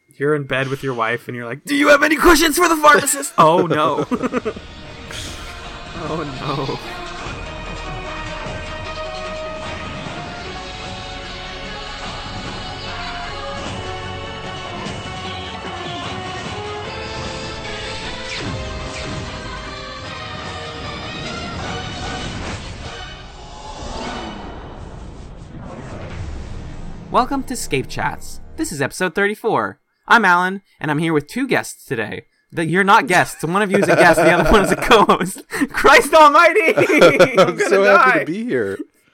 You're in bed with your wife, and you're like, "Do you have any cushions for the pharmacist?" Oh no! Oh no! Welcome to Scape Chats. This is episode 34. I'm Alan, and I'm here with two guests today. You're not guests. One of you is a guest, the other one is a co-host. Christ almighty! I'm so happy to be here.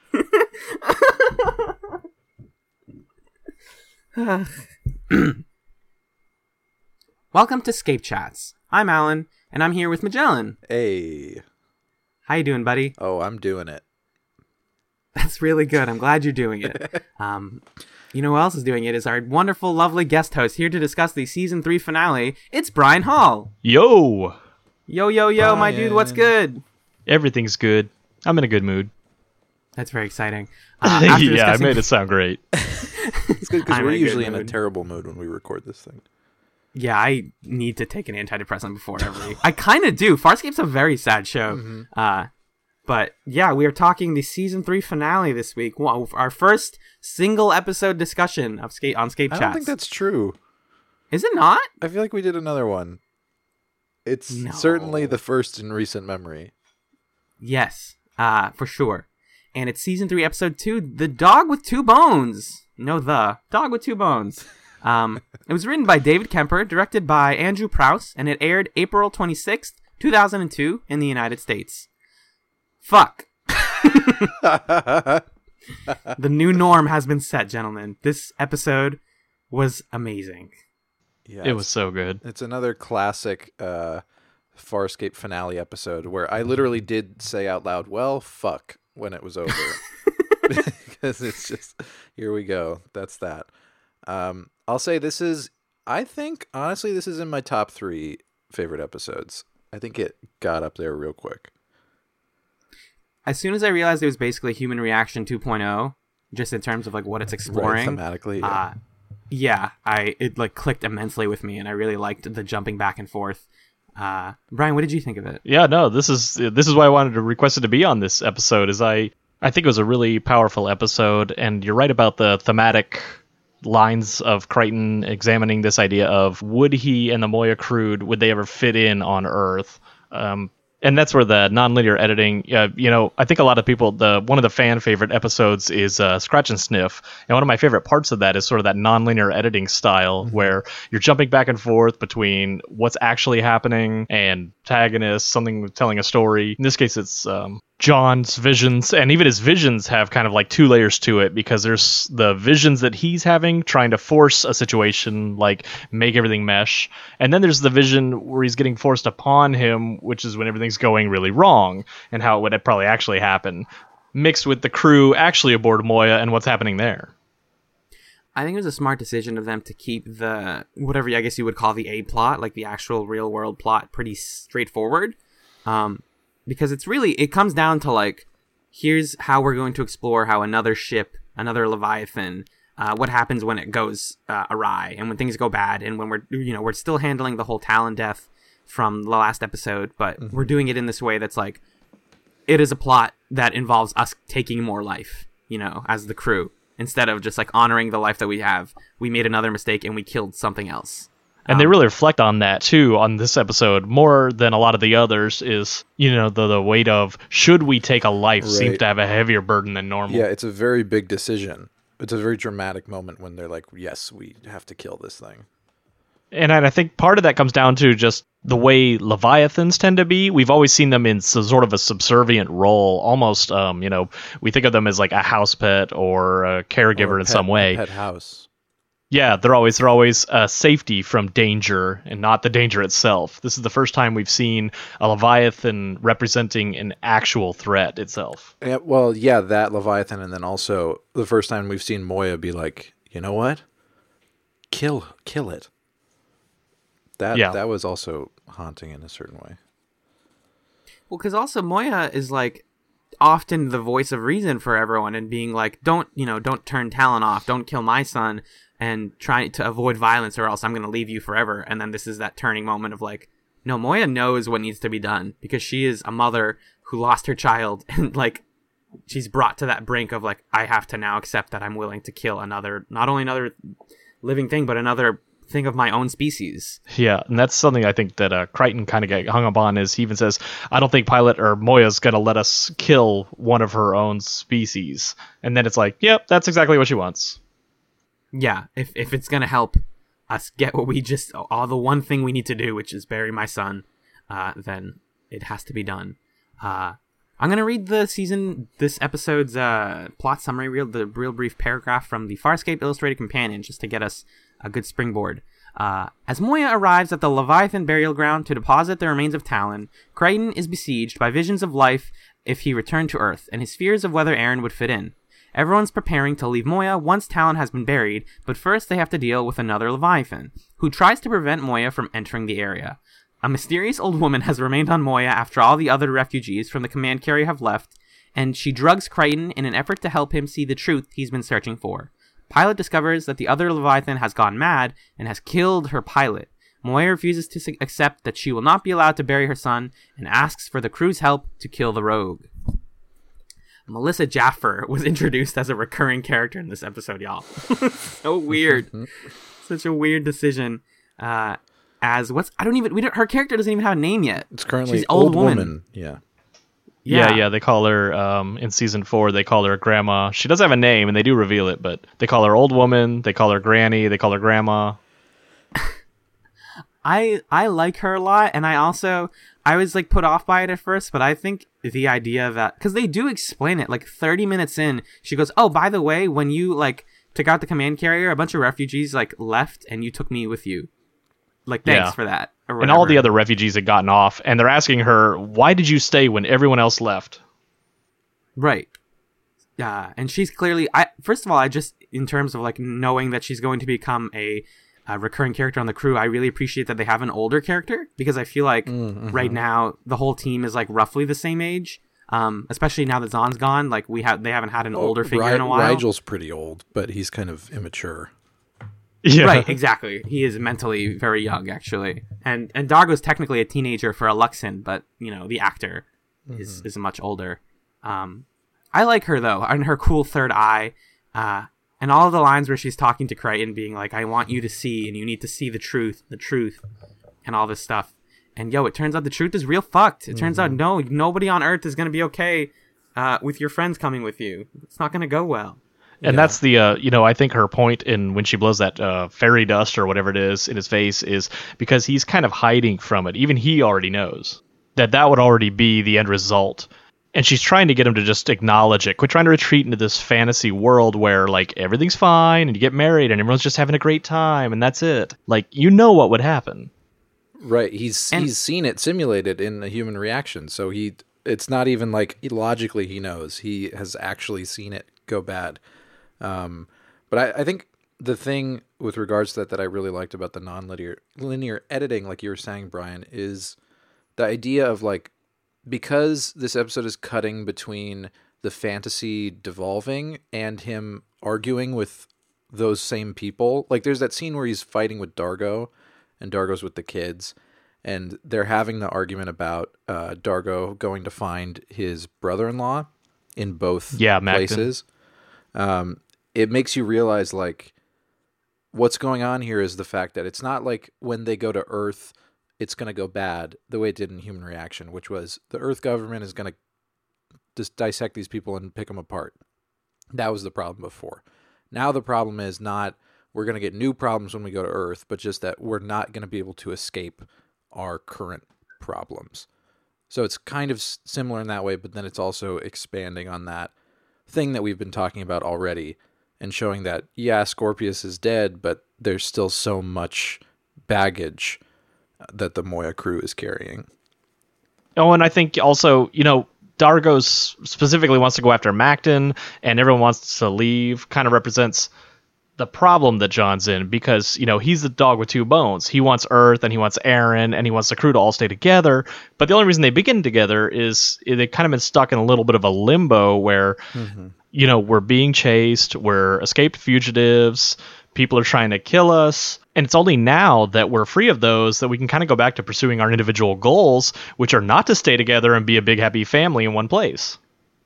Welcome to Scape Chats. I'm Alan, and I'm here with Magellan. Hey. How you doing, buddy? Oh, I'm doing it. That's really good. I'm glad you're doing it. You know who else is doing it is our wonderful, lovely guest host here to discuss the season 3 finale. It's Brian Hall. Yo! Yo, yo, yo, Brian. my dude, what's good? Everything's good. I'm in a good mood. That's very exciting. Yeah, I made it sound great. It's good because I'm we're in a good usually in a mood. terrible mood when we record this thing. Yeah, I need to take an antidepressant before every... I kind of do. Farscape's a very sad show. Mm-hmm. But yeah, we are talking the season 3 finale this week. Well, our first single episode discussion of Scape Chats. I don't think that's true. Is it not? I feel like we did another one. It's No. certainly the first in recent memory. Yes, for sure. And it's season 3, episode 2, The Dog with Two Bones. No, The Dog with Two Bones. It was written by David Kemper, directed by Andrew Prouse, and it aired April 26th, 2002 in the United States. Fuck. The new norm has been set, gentlemen. This episode was amazing. Yeah, It was so good. It's another classic Farscape finale episode where I literally did say out loud, well, fuck, when it was over. Because it's just, here we go. That's that. I'll say this is, I think, honestly, this is in my top 3 favorite episodes. I think it got up there real quick. As soon as I realized it was basically Human Reaction 2.0, just in terms of like what it's exploring, Right, thematically, yeah. It like clicked immensely with me, and I really liked the jumping back and forth. Brian, what did you think of it? Yeah, no, this is why I wanted to request it to be on this episode. Is I think it was a really powerful episode, and you're right about the thematic lines of Crichton examining this idea of would he and the Moya Crude, would they ever fit in on Earth? And that's where the nonlinear editing, I think a lot of people, one of the fan favorite episodes is Scratch and Sniff. And one of my favorite parts of that is sort of that nonlinear editing style where you're jumping back and forth between what's actually happening and protagonist, something telling a story. In this case, it's John's visions, and even his visions have kind of like 2 layers to it, because there's the visions that he's having trying to force a situation, like make everything mesh, and then there's the vision where he's getting forced upon him, which is when everything's going really wrong and how it would probably actually happen, mixed with the crew actually aboard Moya and what's happening there. I think it was a smart decision of them to keep the, whatever I guess you would call the A plot, like the actual real world plot, pretty straightforward. Because it comes down to like, here's how we're going to explore how another ship, another Leviathan, what happens when it goes awry and when things go bad, and when we're still handling the whole Talon death from the last episode, but we're doing it in this way that's like, it is a plot that involves us taking more life, as the crew, instead of just like honoring the life that we have. We made another mistake and we killed something else. And they really reflect on that, too, on this episode, more than a lot of the others, is, the weight of, should we take a life, seems Right. to have a heavier burden than normal. Yeah, it's a very big decision. It's a very dramatic moment when they're like, yes, we have to kill this thing. And I think part of that comes down to just the way Leviathans tend to be. We've always seen them in sort of a subservient role, almost, we think of them as like a house pet or a caregiver Or in some way. Pet house. Yeah, they're always safety from danger and not the danger itself. This is the first time we've seen a Leviathan representing an actual threat itself. Yeah, well, yeah, that Leviathan, and then also the first time we've seen Moya be like, you know what? Kill it. That was also haunting in a certain way. Well, because also Moya is like, often the voice of reason for everyone and being like, don't turn Talon off, don't kill my son, and try to avoid violence or else I'm going to leave you forever. And then this is that turning moment of like, no, Moya knows what needs to be done because she is a mother who lost her child, and like she's brought to that brink of like, I have to now accept that I'm willing to kill not only another living thing, but another thing of my own species. Yeah, and that's something I think that Crichton kind of got hung up on, is he even says, I don't think Pilot or Moya's going to let us kill one of her own species. And then it's like, yep, that's exactly what she wants. Yeah, if it's going to help us get what we just, all the one thing we need to do, which is bury my son, then it has to be done. I'm going to read this episode's plot summary, the real brief paragraph from the Farscape Illustrated Companion, just to get us a good springboard. As Moya arrives at the Leviathan burial ground to deposit the remains of Talon, Crichton is besieged by visions of life if he returned to Earth, and his fears of whether Aaron would fit in. Everyone's preparing to leave Moya once Talon has been buried, but first they have to deal with another Leviathan, who tries to prevent Moya from entering the area. A mysterious old woman has remained on Moya after all the other refugees from the command carrier have left, and she drugs Crichton in an effort to help him see the truth he's been searching for. Pilot discovers that the other Leviathan has gone mad and has killed her pilot. Moya refuses to accept that she will not be allowed to bury her son and asks for the crew's help to kill the rogue. Melissa Jaffer was introduced as a recurring character in this episode, y'all. So weird. Such a weird decision. Her character doesn't even have a name yet. It's currently She's old woman. Yeah. Yeah, they call her, in season 4, they call her Grandma. She does have a name, and they do reveal it, but they call her Old Woman, they call her Granny, they call her Grandma. I like her a lot, and I was like put off by it at first, but I think the idea that, because they do explain it, like 30 minutes in, she goes, oh, by the way, when you like took out the command carrier, a bunch of refugees like left, and you took me with you. Like, thanks for that. And all the other refugees had gotten off, and they're asking her, why did you stay when everyone else left? Right. Yeah, and she's clearly, first of all, in terms of like knowing that she's going to become a recurring character on the crew, I really appreciate that they have an older character, because I feel like right now the whole team is like roughly the same age, especially now that Zahn's gone. Like they haven't had an older figure in a while. Rigel's pretty old, but he's kind of immature. Yeah. Right, exactly. He is mentally very young, actually. And Dargo's technically a teenager for a Luxon, but, the actor is much older. I like her, though, and her cool third eye. And all of the lines where she's talking to Crichton, being like, I want you to see, and you need to see the truth, and all this stuff. And, it turns out the truth is real fucked. It turns out, nobody on Earth is going to be okay with your friends coming with you. It's not going to go well. And that's the, I think her point in when she blows that fairy dust or whatever it is in his face is because he's kind of hiding from it. Even he already knows that would already be the end result. And she's trying to get him to just acknowledge it. Quit trying to retreat into this fantasy world where, like, everything's fine and you get married and everyone's just having a great time and that's it. Like, what would happen. Right. He's seen it simulated in a human reaction. So it's not even like logically he knows. He has actually seen it go bad. But I think the thing with regards to that I really liked about the linear editing, like you were saying, Brian, is the idea of like, because this episode is cutting between the fantasy devolving and him arguing with those same people. Like there's that scene where he's fighting with Dargo and Dargo's with the kids and they're having the argument about Dargo going to find his brother-in-law in both places. It makes you realize, like, what's going on here is the fact that it's not like when they go to Earth, it's going to go bad the way it did in Human Reaction, which was the Earth government is going to just dissect these people and pick them apart. That was the problem before. Now the problem is not we're going to get new problems when we go to Earth, but just that we're not going to be able to escape our current problems. So it's kind of similar in that way, but then it's also expanding on that thing that we've been talking about already and showing that, Scorpius is dead, but there's still so much baggage that the Moya crew is carrying. Oh, and I think also, Dargo specifically wants to go after Macton, and everyone wants to leave, kind of represents the problem that John's in, because, you know, he's the dog with two bones. He wants Earth and he wants Aaron and he wants the crew to all stay together. But the only reason they begin together is they've kind of been stuck in a little bit of a limbo where, you know, we're being chased, we're escaped fugitives, people are trying to kill us. And it's only now that we're free of those that we can kind of go back to pursuing our individual goals, which are not to stay together and be a big, happy family in one place.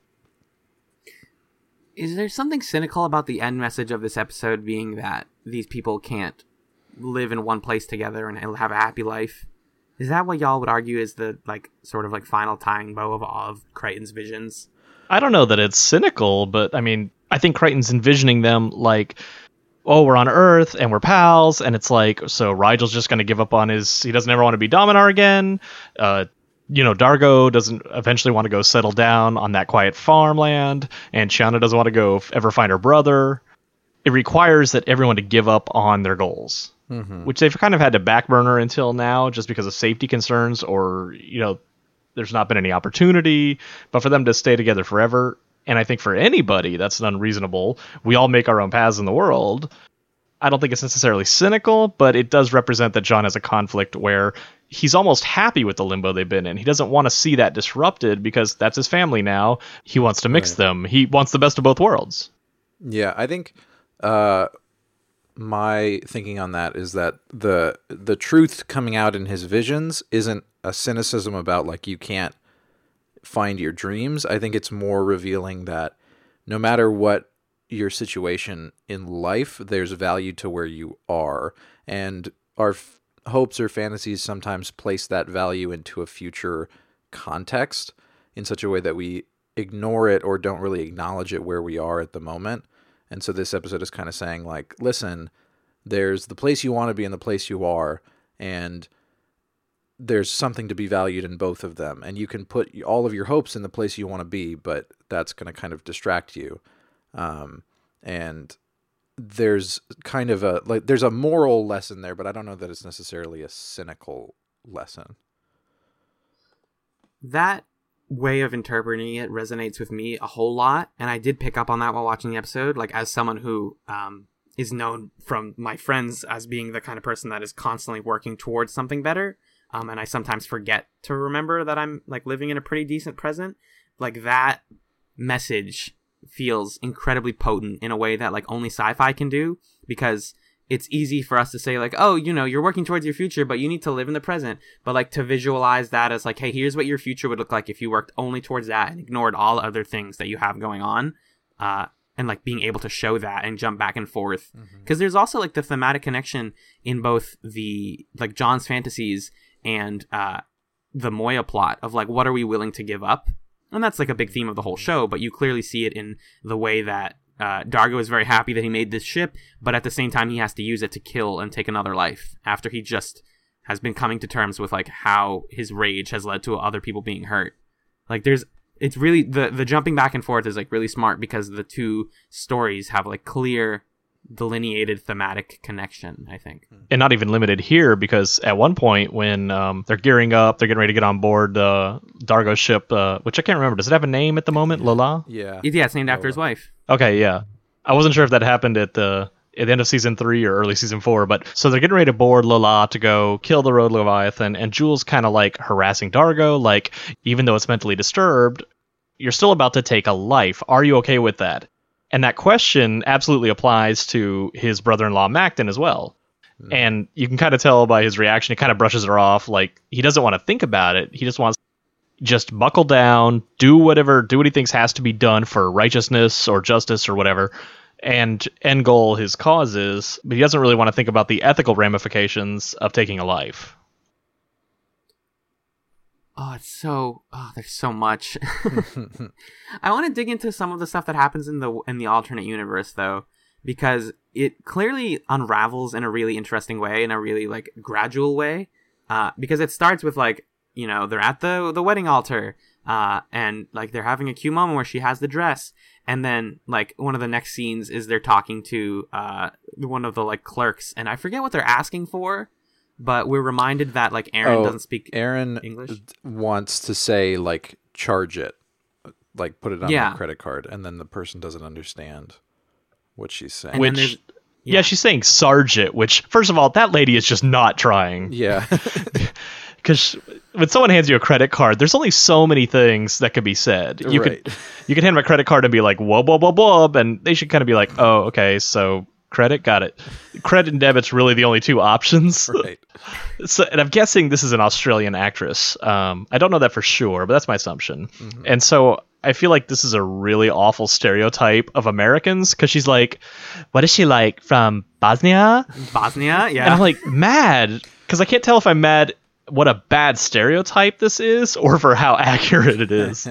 Is there something cynical about the end message of this episode being that these people can't live in one place together and have a happy life? Is that what y'all would argue is the like sort of like final tying bow of all of Crichton's visions? I don't know that it's cynical, but I mean, I think Crichton's envisioning them like, oh, we're on Earth and we're pals, and it's like, so Rigel's just going to give up on he doesn't ever want to be Dominar again. You know, Dargo doesn't eventually want to go settle down on that quiet farmland, and Chiana doesn't want to go ever find her brother. It requires that everyone to give up on their goals, which they've kind of had to backburner until now just because of safety concerns, or, you know, there's not been any opportunity. But for them to stay together forever, and I think for anybody, that's unreasonable. We all make our own paths in the world. I don't think it's necessarily cynical, but it does represent that John has a conflict where he's almost happy with the limbo they've been in. He doesn't want to see that disrupted because that's his family now. He wants to mix them. He wants the best of both worlds. Yeah, I think my thinking on that is that the truth coming out in his visions isn't a cynicism about like you can't find your dreams. I think it's more revealing that no matter what your situation in life, there's value to where you are, and our hopes or fantasies sometimes place that value into a future context in such a way that we ignore it or don't really acknowledge it where we are at the moment. And so this episode is kind of saying like, listen, there's the place you want to be and the place you are, and there's something to be valued in both of them, and you can put all of your hopes in the place you want to be, but that's going to kind of distract you. And there's kind of there's a moral lesson there, but I don't know that it's necessarily a cynical lesson. That way of interpreting it resonates with me a whole lot, and I did pick up on that while watching the episode, like as someone who is known from my friends as being the kind of person that is constantly working towards something better, and I sometimes forget to remember that I'm like living in a pretty decent present. Like that message feels incredibly potent in a way that like only sci-fi can do, because it's easy for us to say like, oh, you know, you're working towards your future, but you need to live in the present. But like to visualize that as like, hey, here's what your future would look like if you worked only towards that and ignored all other things that you have going on, and like being able to show that and jump back and forth. Because there's also like the thematic connection in both the like John's fantasies and the Moya plot of like, what are we willing to give up? And that's like a big theme of the whole show, but you clearly see it in the way that Dargo is very happy that he made this ship, but at the same time he has to use it to kill and take another life after he just has been coming to terms with like how his rage has led to other people being hurt. Like it's really, the jumping back and forth is like really smart because the two stories have like clear delineated thematic connection, I think. And not even limited here, because at one point when they're gearing up, they're getting ready to get on board Dargo's ship, which I can't remember. Does it have a name at the moment? Lola? Yeah. Yeah, it's named after his wife. Okay, yeah. I wasn't sure if that happened at the end of season 3 or early season 4, but so they're getting ready to board Lola to go kill the Road Leviathan, and Jules kind of like harassing Dargo, like, even though it's mentally disturbed, you're still about to take a life. Are you okay with that? And that question absolutely applies to his brother-in-law Macton as well. And you can kind of tell by his reaction, he kind of brushes her off, like he doesn't want to think about it. He just wants to just buckle down, do what he thinks has to be done for righteousness or justice or whatever, and end goal his cause is, but he doesn't really want to think about the ethical ramifications of taking a life. There's so much. I want to dig into some of the stuff that happens in the alternate universe though, because it clearly unravels in a really interesting way, in a really like gradual way. Because it starts with like, you know, they're at the wedding altar, and like they're having a cute moment where she has the dress, and then like one of the next scenes is they're talking to one of the like clerks, and I forget what they're asking for. But we're reminded that like Aaron doesn't speak English. Wants to say like charge it, like put it on the credit card, and then the person doesn't understand what she's saying. And Which Yeah, she's saying Sergeant, which, first of all, that lady is just not trying. Yeah. Because when someone hands you a credit card, there's only so many things that could be said. You Right. could hand them a credit card and be like, whoa, whoa, whoa, whoa, and they should kind of be like, oh, okay, so credit, got it. Credit and debit's really the only two options. Right. So, and I'm guessing this is an Australian actress. I don't know that for sure, but that's my assumption. Mm-hmm. And so I feel like this is a really awful stereotype of Americans, because she's like, what is she like, from Bosnia? Bosnia, yeah. And I'm like, mad, because I can't tell if I'm mad what a bad stereotype this is or for how accurate it is.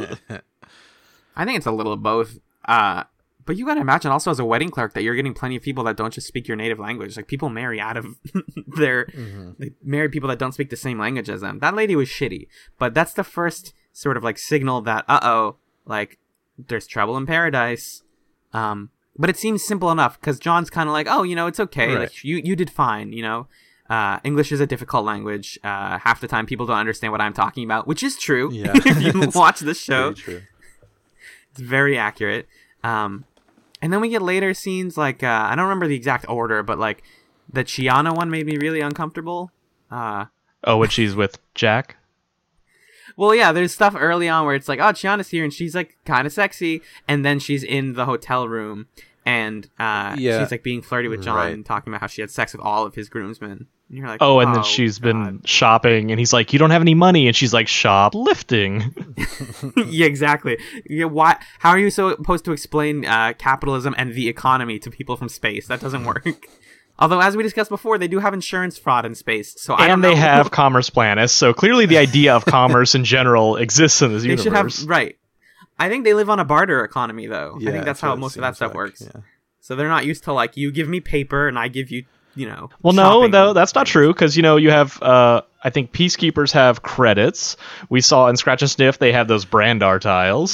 I think it's a little of both. But you gotta imagine also as a wedding clerk that you're getting plenty of people that don't just speak your native language. Like, people marry out of their... They marry people that don't speak the same language as them. That lady was shitty. But that's the first sort of, like, signal that, like, there's trouble in paradise. But it seems simple enough, because John's kind of like, oh, it's okay. Right. Like, you did fine, English is a difficult language. Half the time people don't understand what I'm talking about, which is true. Yeah. If you watch the show, Very true. it's very accurate. And then we get later scenes like, I don't remember the exact order, but like the Chiana one made me really uncomfortable. Oh, when she's with Jack? Well, yeah, there's stuff early on where it's like, oh, Chiana's here and she's like kind of sexy. And then she's in the hotel room and she's like being flirty with John and talking about how she had sex with all of his groomsmen. And you're like, oh, and then she's been shopping and he's like, you don't have any money. And she's like, shoplifting. Yeah, exactly. Yeah, why? How are you supposed to explain capitalism and the economy to people from space? That doesn't work. Although, as we discussed before, they do have insurance fraud in space. So I don't know. And they have Commerce Planets. So clearly the idea of commerce in general exists in this universe. Should have, right. I think they live on a barter economy, though. Yeah, I think that's how most of that stuff works. Yeah. So they're not used to, like, you give me paper and I give you, Well, shopping. no, that's not true, because, you have, I think Peacekeepers have credits. We saw in Scratch and Sniff they have those Brandar tiles.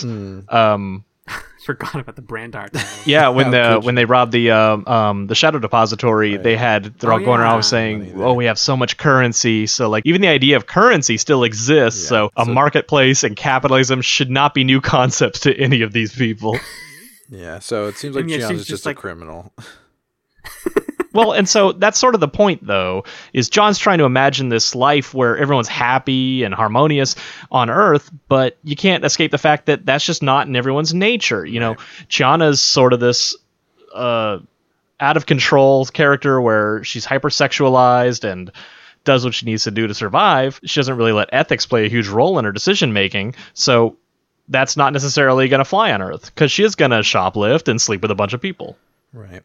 Forgot about the Brandar tiles. Yeah, when they robbed the Shadow Depository, they're all going around saying, "Oh, we have so much currency." So, like, even the idea of currency still exists. Yeah, so a marketplace and capitalism should not be new concepts to any of these people. Yeah, so it seems like Gianna's just a criminal. Well, and so that's sort of the point, though, is John's trying to imagine this life where everyone's happy and harmonious on Earth, but you can't escape the fact that that's just not in everyone's nature. Gianna's sort of this out-of-control character where she's hypersexualized and does what she needs to do to survive. She doesn't really let ethics play a huge role in her decision-making, so that's not necessarily going to fly on Earth, because she is going to shoplift and sleep with a bunch of people. Right.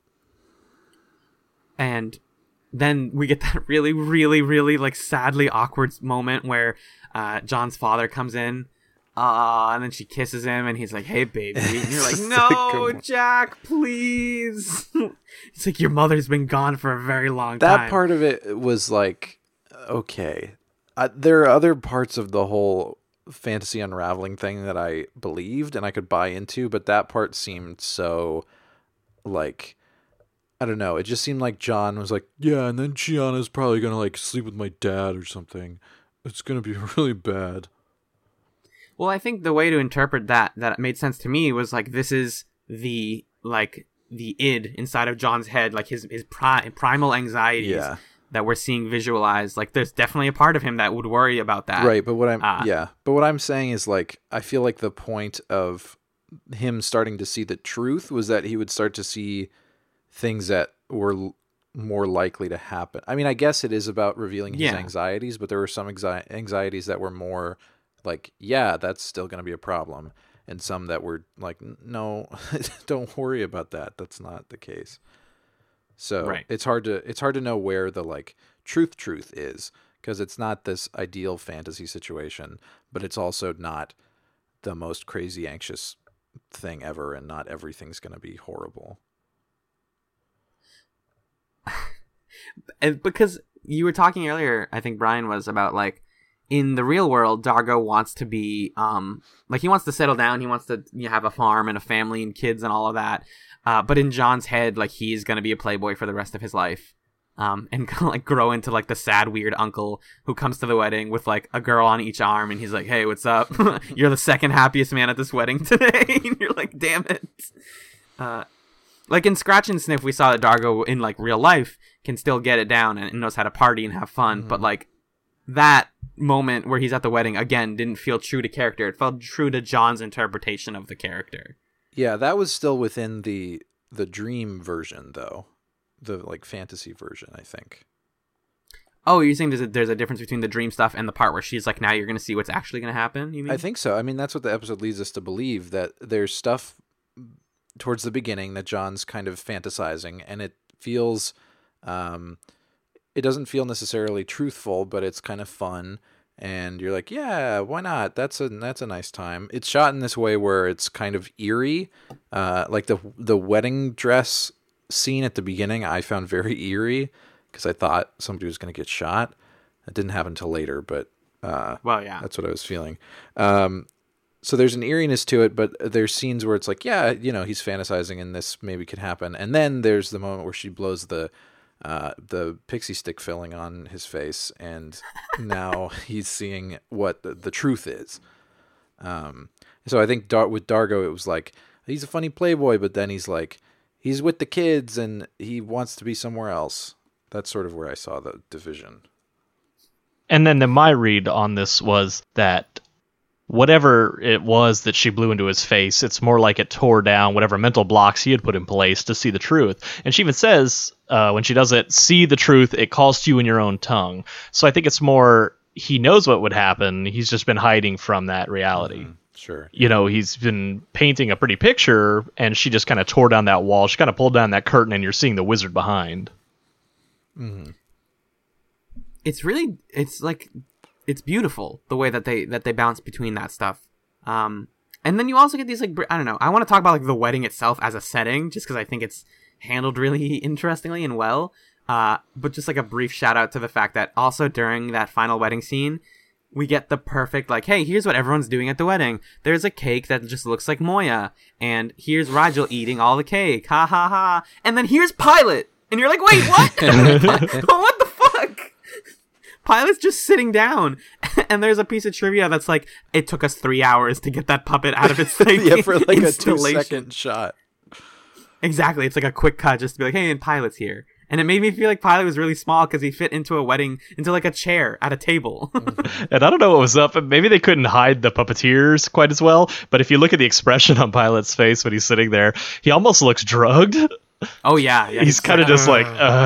And then we get that really, really, really, like, sadly awkward moment where John's father comes in, and then she kisses him, and he's like, "Hey, baby." And you're like, "No, Jack, please." It's like, your mother's been gone for a very long time. That part of it was like, okay. There are other parts of the whole fantasy unraveling thing that I believed and I could buy into, but that part seemed so, like... I don't know. It just seemed like John was like, yeah, and then Gianna's probably going to, like, sleep with my dad or something. It's going to be really bad. Well, I think the way to interpret that made sense to me was, like, this is the id inside of John's head, like his primal anxieties that we're seeing visualized. Like, there's definitely a part of him that would worry about that. Right, but what I'm saying is, like, I feel like the point of him starting to see the truth was that he would start to see things that were more likely to happen. I mean, I guess it is about revealing his anxieties, but there were some anxieties that were more like, yeah, that's still going to be a problem. And some that were like, no, don't worry about that. That's not the case. So it's hard to know where the, like, truth is, because it's not this ideal fantasy situation, but it's also not the most crazy anxious thing ever, and not everything's going to be horrible. And because you were talking earlier, I think Brian was about, like, in the real world, Dargo wants to be like, he wants to settle down, he wants to have a farm and a family and kids and all of that. But in John's head, like, he's gonna be a playboy for the rest of his life, and kind of, like, grow into, like, the sad, weird uncle who comes to the wedding with, like, a girl on each arm, and he's like, "Hey, what's up? You're the second happiest man at this wedding today." And you're like, damn it. Like in Scratch and Sniff, we saw that Dargo in like real life can still get it down and knows how to party and have fun. But like that moment where he's at the wedding again didn't feel true to character. It felt true to John's interpretation of the character. Yeah, that was still within the dream version, though, the like fantasy version, I think. Oh, you're saying there's a difference between the dream stuff and the part where she's like, now you're going to see what's actually going to happen? You mean? I think so. I mean, that's what the episode leads us to believe, that there's stuff towards the beginning that John's kind of fantasizing, and it feels, it doesn't feel necessarily truthful, but it's kind of fun, and you're like, yeah, why not? That's a nice time. It's shot in this way where it's kind of eerie, like the wedding dress scene at the beginning I found very eerie, because I thought somebody was going to get shot. It didn't happen until later, but well, yeah, that's what I was feeling. So there's an eeriness to it, but there's scenes where it's like, yeah, you know, he's fantasizing and this maybe could happen. And then there's the moment where she blows the pixie stick filling on his face, and now he's seeing what the truth is. So I think with Dargo, it was like, he's a funny playboy, but then he's like, he's with the kids and he wants to be somewhere else. That's sort of where I saw the division. And then my read on this was that whatever it was that she blew into his face, it's more like it tore down whatever mental blocks he had put in place to see the truth. And she even says, when she does it, see the truth, it calls to you in your own tongue. So I think it's more, he knows what would happen. He's just been hiding from that reality. Mm-hmm. Sure. You know, he's been painting a pretty picture, and she just kind of tore down that wall. She kind of pulled down that curtain, and you're seeing the wizard behind. Mm-hmm. It's beautiful the way that they bounce between that stuff. And then you also get these, like, I don't know, I want to talk about like the wedding itself as a setting, just because I think it's handled really interestingly and well. But just like a brief shout out to the fact that also during that final wedding scene, we get the perfect, like, hey, here's what everyone's doing at the wedding. There's a cake that just looks like Moya, and here's Rigel eating all the cake, ha ha ha, and then here's Pilot, and you're like, wait, what? What the fuck? Pilot's just sitting down, and there's a piece of trivia that's like, it took us 3 hours to get that puppet out of its like, yeah, for like a installation. 2-second shot. Exactly, it's like a quick cut just to be like, hey, and Pilot's here. And it made me feel like Pilot was really small because he fit into a wedding, into like a chair at a table. And I don't know what was up. Maybe they couldn't hide the puppeteers quite as well. But if you look at the expression on Pilot's face when he's sitting there, he almost looks drugged. Oh, yeah. He's kind of just like,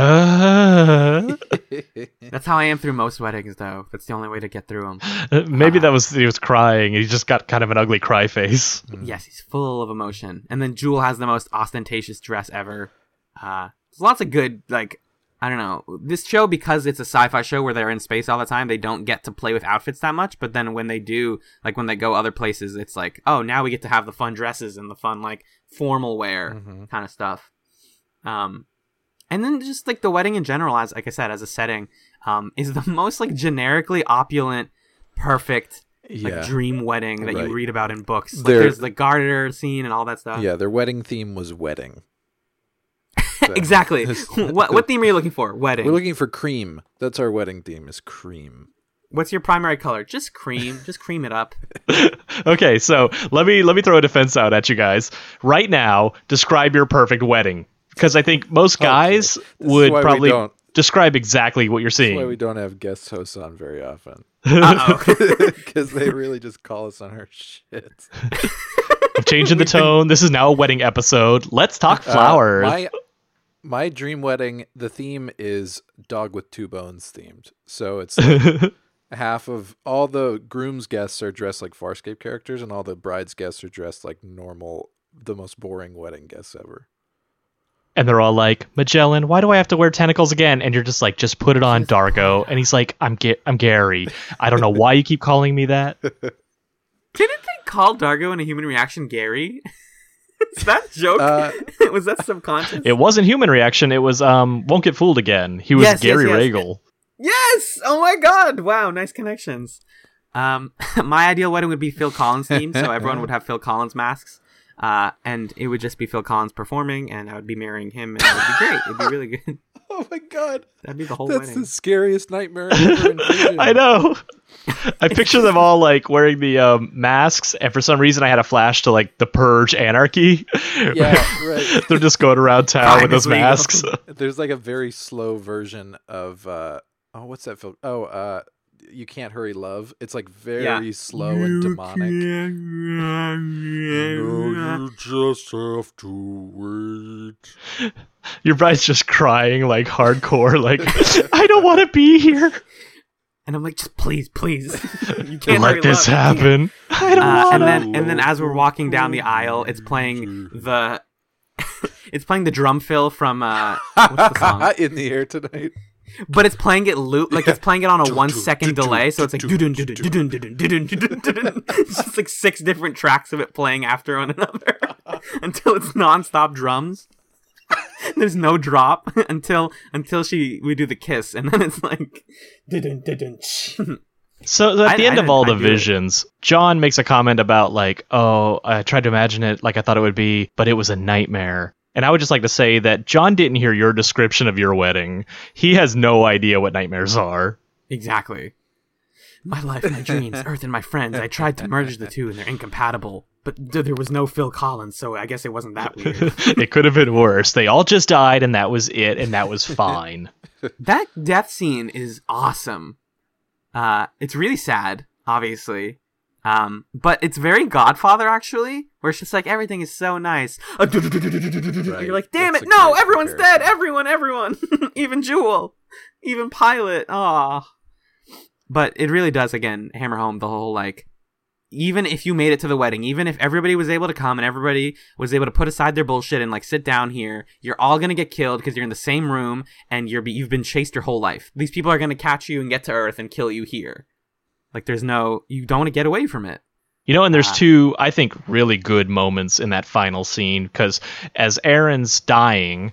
That's how I am through most weddings, though. That's the only way to get through them. Maybe he was crying. He just got kind of an ugly cry face. Yes, he's full of emotion. And then Jewel has the most ostentatious dress ever. There's lots of good, like, I don't know. This show, because it's a sci-fi show where they're in space all the time, they don't get to play with outfits that much. But then when they do, like when they go other places, it's like, oh, now we get to have the fun dresses and the fun, like, formal wear kind of stuff. And then just like the wedding in general, as like I said, as a setting, is the most like generically opulent, perfect, like dream wedding that you read about in books. Like, there's the garter scene and all that stuff. Yeah, their wedding theme was wedding. Exactly. What theme are you looking for? Wedding. We're looking for cream. That's our wedding theme, is cream. What's your primary color? Just cream. Just cream it up. Okay, so let me throw a defense out at you guys. Right now, describe your perfect wedding. Because I think most guys would probably describe exactly what you're seeing. That's why we don't have guest hosts on very often. Uh-oh. Because they really just call us on our shit. I'm changing the tone. This is now a wedding episode. Let's talk flowers. My dream wedding, the theme is Dog with Two Bones themed. So it's like half of all the groom's guests are dressed like Farscape characters, and all the bride's guests are dressed like normal, the most boring wedding guests ever. And they're all like, Magellan, why do I have to wear tentacles again? And you're just like, just put it on, Dargo. And he's like, I'm Gary. I don't know why you keep calling me that. Didn't they call Dargo in A Human Reaction Gary? Is that a joke? Was that subconscious? It wasn't Human Reaction. It was Won't Get Fooled Again. He was Gary Regal. Yes! Oh my god! Wow, nice connections. My ideal wedding would be Phil Collins themed, so everyone would have Phil Collins masks. and it would just be Phil Collins performing, and I would be marrying him, and it would be great. It'd be really good. Oh my god. That'd be the whole That's wedding. the scariest nightmare I've ever envisioned. I know. I picture them all like wearing the masks, and for some reason I had a flash to like the Purge Anarchy. Yeah, right. They're just going around town Crime with those is legal. masks. There's like a very slow version of what's that film? You Can't Hurry Love. It's like very slow and demonic. No, you just have to wait. Your bride's just crying like hardcore, like I don't want to be here. And I'm like, just please. You can't Let this happen. I don't want to. and then as we're walking down the aisle, it's playing the drum fill from what's the song? In the Air Tonight. But it's playing it like it's playing it on a 1 second delay, so it's like dudun, dudun, dudun, dudun, dudun, dudun, dudun. It's just like 6 different tracks of it playing after one another until it's nonstop drums. There's no drop until we do the kiss, and then it's like dudun, dudun. So at the end of all the I do it. visions, John makes a comment about like, oh, I tried to imagine it like I thought it would be, but it was a nightmare. And I would just like to say that John didn't hear your description of your wedding. He has no idea what nightmares are. Exactly. My life, my dreams, Earth, and my friends. I tried to merge the two, and they're incompatible. But there was no Phil Collins, so I guess it wasn't that weird. It could have been worse. They all just died, and that was it, and that was fine. That death scene is awesome. It's really sad, obviously. But it's very Godfather, actually, where it's just like, everything is so nice. You're like, damn That's it, a no, great everyone's comparison. dead, everyone. Even Jewel. Even Pilot. Aw. But it really does, again, hammer home the whole, like, even if you made it to the wedding, even if everybody was able to come and everybody was able to put aside their bullshit and, like, sit down here, you're all gonna get killed because you're in the same room and you've been chased your whole life. These people are gonna catch you and get to Earth and kill you here. Like, you don't want to get away from it. You know, and there's two, I think, really good moments in that final scene, because as Aaron's dying,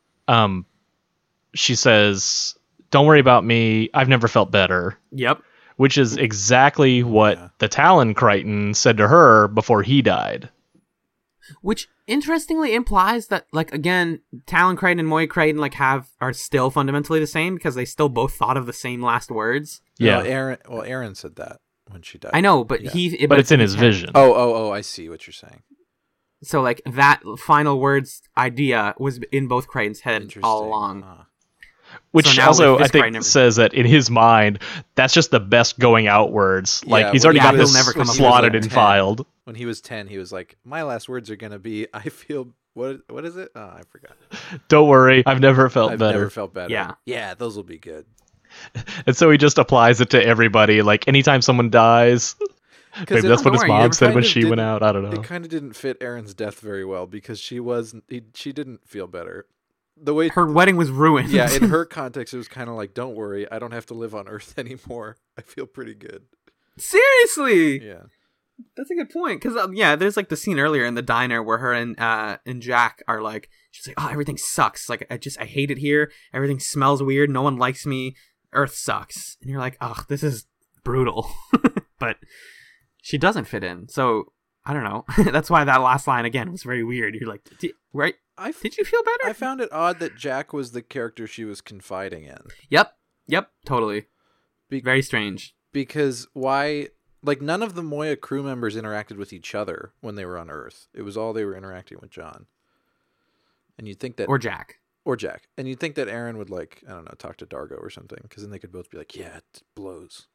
she says, "Don't worry about me, I've never felt better." Yep. Which is exactly what the Talon Crichton said to her before he died. Which interestingly implies that, like, again, Talon Crichton and Moya Crichton, like, are still fundamentally the same because they still both thought of the same last words. Yeah. Aaron said that when she died. I know, but Yeah. But it's in his vision. Oh, I see what you're saying. So, like, that final words idea was in both Crichton's head Interesting. all along. Which So now also, with I this think, Crichton- says that in his mind, that's just the best going out words. Like, Yeah, he's when already he got was- this he'll never come up with slotted like and 10. filed. When he was 10, he was like, my last words are going to be, I feel, what is it? Oh, I forgot. Don't worry, I've never felt I've better. never felt better. Yeah. Yeah, those will be good. And so he just applies it to everybody. Like, anytime someone dies, maybe that's what his worry, mom it said when kind of she went didn't- out. I don't know. It kind of didn't fit Aaron's death very well because she didn't feel better. The way Her wedding was ruined. yeah, in her context, it was kind of like, don't worry, I don't have to live on Earth anymore. I feel pretty good. Seriously! Yeah. That's a good point. Because, there's, like, the scene earlier in the diner where her and Jack are, like, she's like, oh, everything sucks. Like, I hate it here. Everything smells weird. No one likes me. Earth sucks. And you're like, oh, this is brutal. But she doesn't fit in. So, I don't know. That's why that last line, again, was very weird. You're like, right? Did you feel better? I found it odd that Jack was the character she was confiding in. Yep, totally. Be- Very strange. Because why... Like, none of the Moya crew members interacted with each other when they were on Earth. It was all they were interacting with John. And you'd think that... Or Jack. Or Jack. And you'd think that Aaron would, like, I don't know, talk to Dargo or something. Because then they could both be like, yeah, it blows.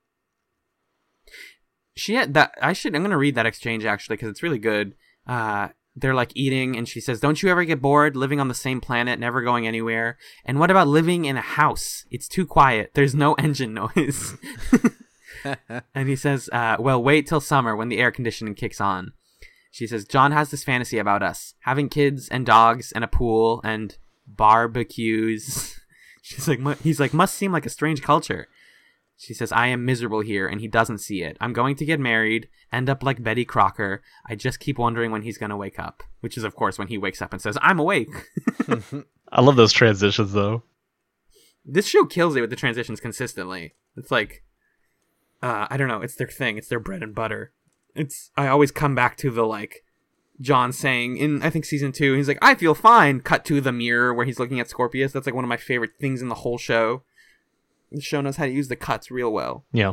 She had that. I'm going to read that exchange, actually, because it's really good. They're, like, eating, and she says, don't you ever get bored living on the same planet, never going anywhere? And what about living in a house? It's too quiet. There's no engine noise. And he says, well, wait till summer when the air conditioning kicks on. She says, John has this fantasy about us, having kids and dogs and a pool and barbecues. He's like, must seem like a strange culture. She says, I am miserable here, and he doesn't see it. I'm going to get married, end up like Betty Crocker. I just keep wondering when he's going to wake up. Which is, of course, when he wakes up and says, I'm awake. I love those transitions, though. This show kills it with the transitions consistently. It's like, I don't know, it's their thing. It's their bread and butter. I always come back to the, like, John saying in, I think, season 2, he's like, I feel fine. Cut to the mirror where he's looking at Scorpius. That's like one of my favorite things in the whole show. The show knows how to use the cuts real well. Yeah.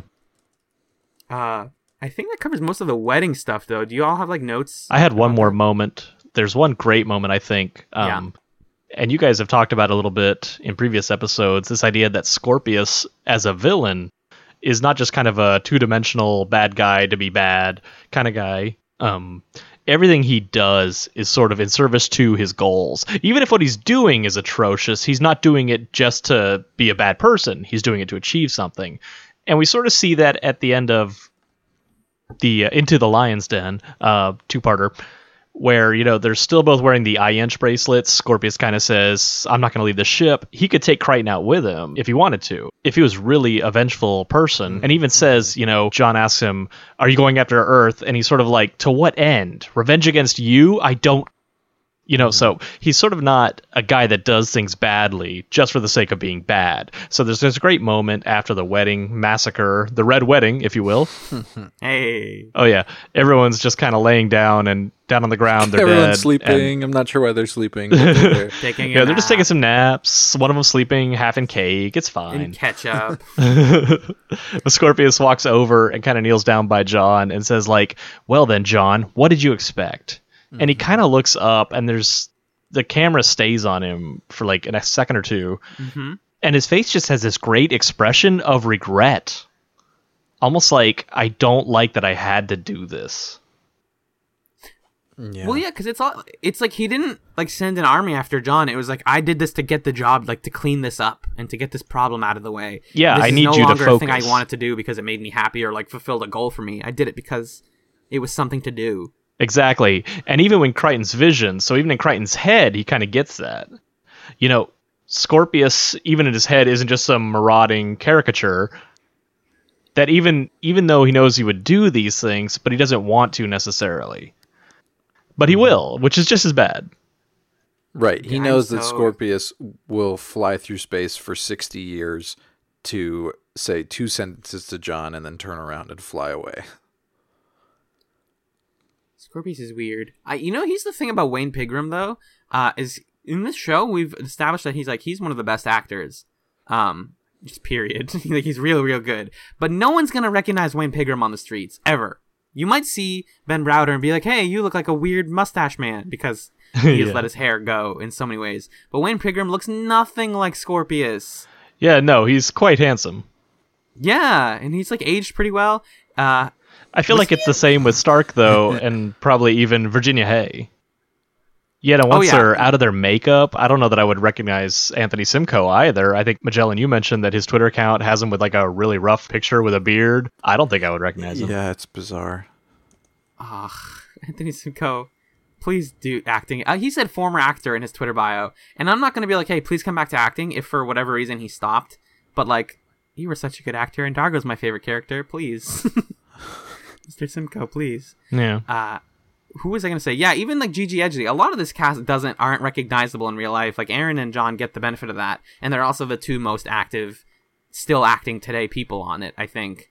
I think that covers most of the wedding stuff, though. Do you all have like notes? I had one about more that? moment. There's one great moment, I think. And you guys have talked about it a little bit in previous episodes, this idea that Scorpius as a villain is not just kind of a two-dimensional bad guy to be bad kind of guy. Everything he does is sort of in service to his goals. Even if what he's doing is atrocious, he's not doing it just to be a bad person. He's doing it to achieve something. And we sort of see that at the end of the Into the Lion's Den, two-parter, where, you know, they're still both wearing the eye-inch bracelets. Scorpius kind of says, I'm not going to leave the ship. He could take Crichton out with him if he wanted to, if he was really a vengeful person. And even says, you know, John asks him, are you going after Earth? And he's sort of like, to what end? Revenge against you? I don't... You know, so he's sort of not a guy that does things badly just for the sake of being bad. So there's this great moment after the wedding massacre, the Red Wedding, if you will. Hey. Oh, yeah. Everyone's just kind of laying down on the ground. They're Everyone's dead, sleeping. I'm not sure why they're sleeping. But they're there. Taking Yeah, they're just taking some naps. One of them sleeping half in cake. It's in fine. ketchup. Scorpius walks over and kind of kneels down by John and says, like, well then, John, what did you expect? And he kind of looks up, and the camera stays on him for like a second or two, and his face just has this great expression of regret, almost like, I don't like that I had to do this. Yeah. Well, yeah, because it's like he didn't like send an army after John. It was like, I did this to get the job, like to clean this up and to get this problem out of the way. Yeah, this I is need no you to longer a thing I focus. wanted to do because it made me happy or like fulfilled a goal for me. I did it because it was something to do. Exactly. And even when Crichton's vision, so even in Crichton's head, he kind of gets that. You know, Scorpius, even in his head, isn't just some marauding caricature. That even though he knows he would do these things, but he doesn't want to necessarily. But he will, which is just as bad. Right. He Yeah, knows I'm that so- Scorpius will fly through space for 60 years to say 2 sentences to John and then turn around and fly away. Scorpius is weird. He's the thing about Wayne Pigram though. Is in this show we've established that he's one of the best actors. Just period. Like he's real, real good. But no one's gonna recognize Wayne Pigram on the streets ever. You might see Ben Browder and be like, "Hey, you look like a weird mustache man," because he has Yeah. let his hair go in so many ways. But Wayne Pigram looks nothing like Scorpius. Yeah, no, he's quite handsome. Yeah, and he's like aged pretty well. I feel like it's the same with Stark, though, and probably even Virginia Hay. Yeah, and once yeah. they're out of their makeup, I don't know that I would recognize Anthony Simcoe either. I think, Magellan, you mentioned that his Twitter account has him with like a really rough picture with a beard. I don't think I would recognize him. Yeah, it's bizarre. Anthony Simcoe, please do acting. He said former actor in his Twitter bio, and I'm not going to be like, hey, please come back to acting if for whatever reason he stopped. But like, you were such a good actor, and Dargo's my favorite character. Please, Mr. Simcoe, please. Yeah. Who was I going to say? Yeah, even like Gigi Edgley. A lot of this cast aren't recognizable in real life. Like Aaron and John get the benefit of that, and they're also the two most active, still acting today people on it. I think.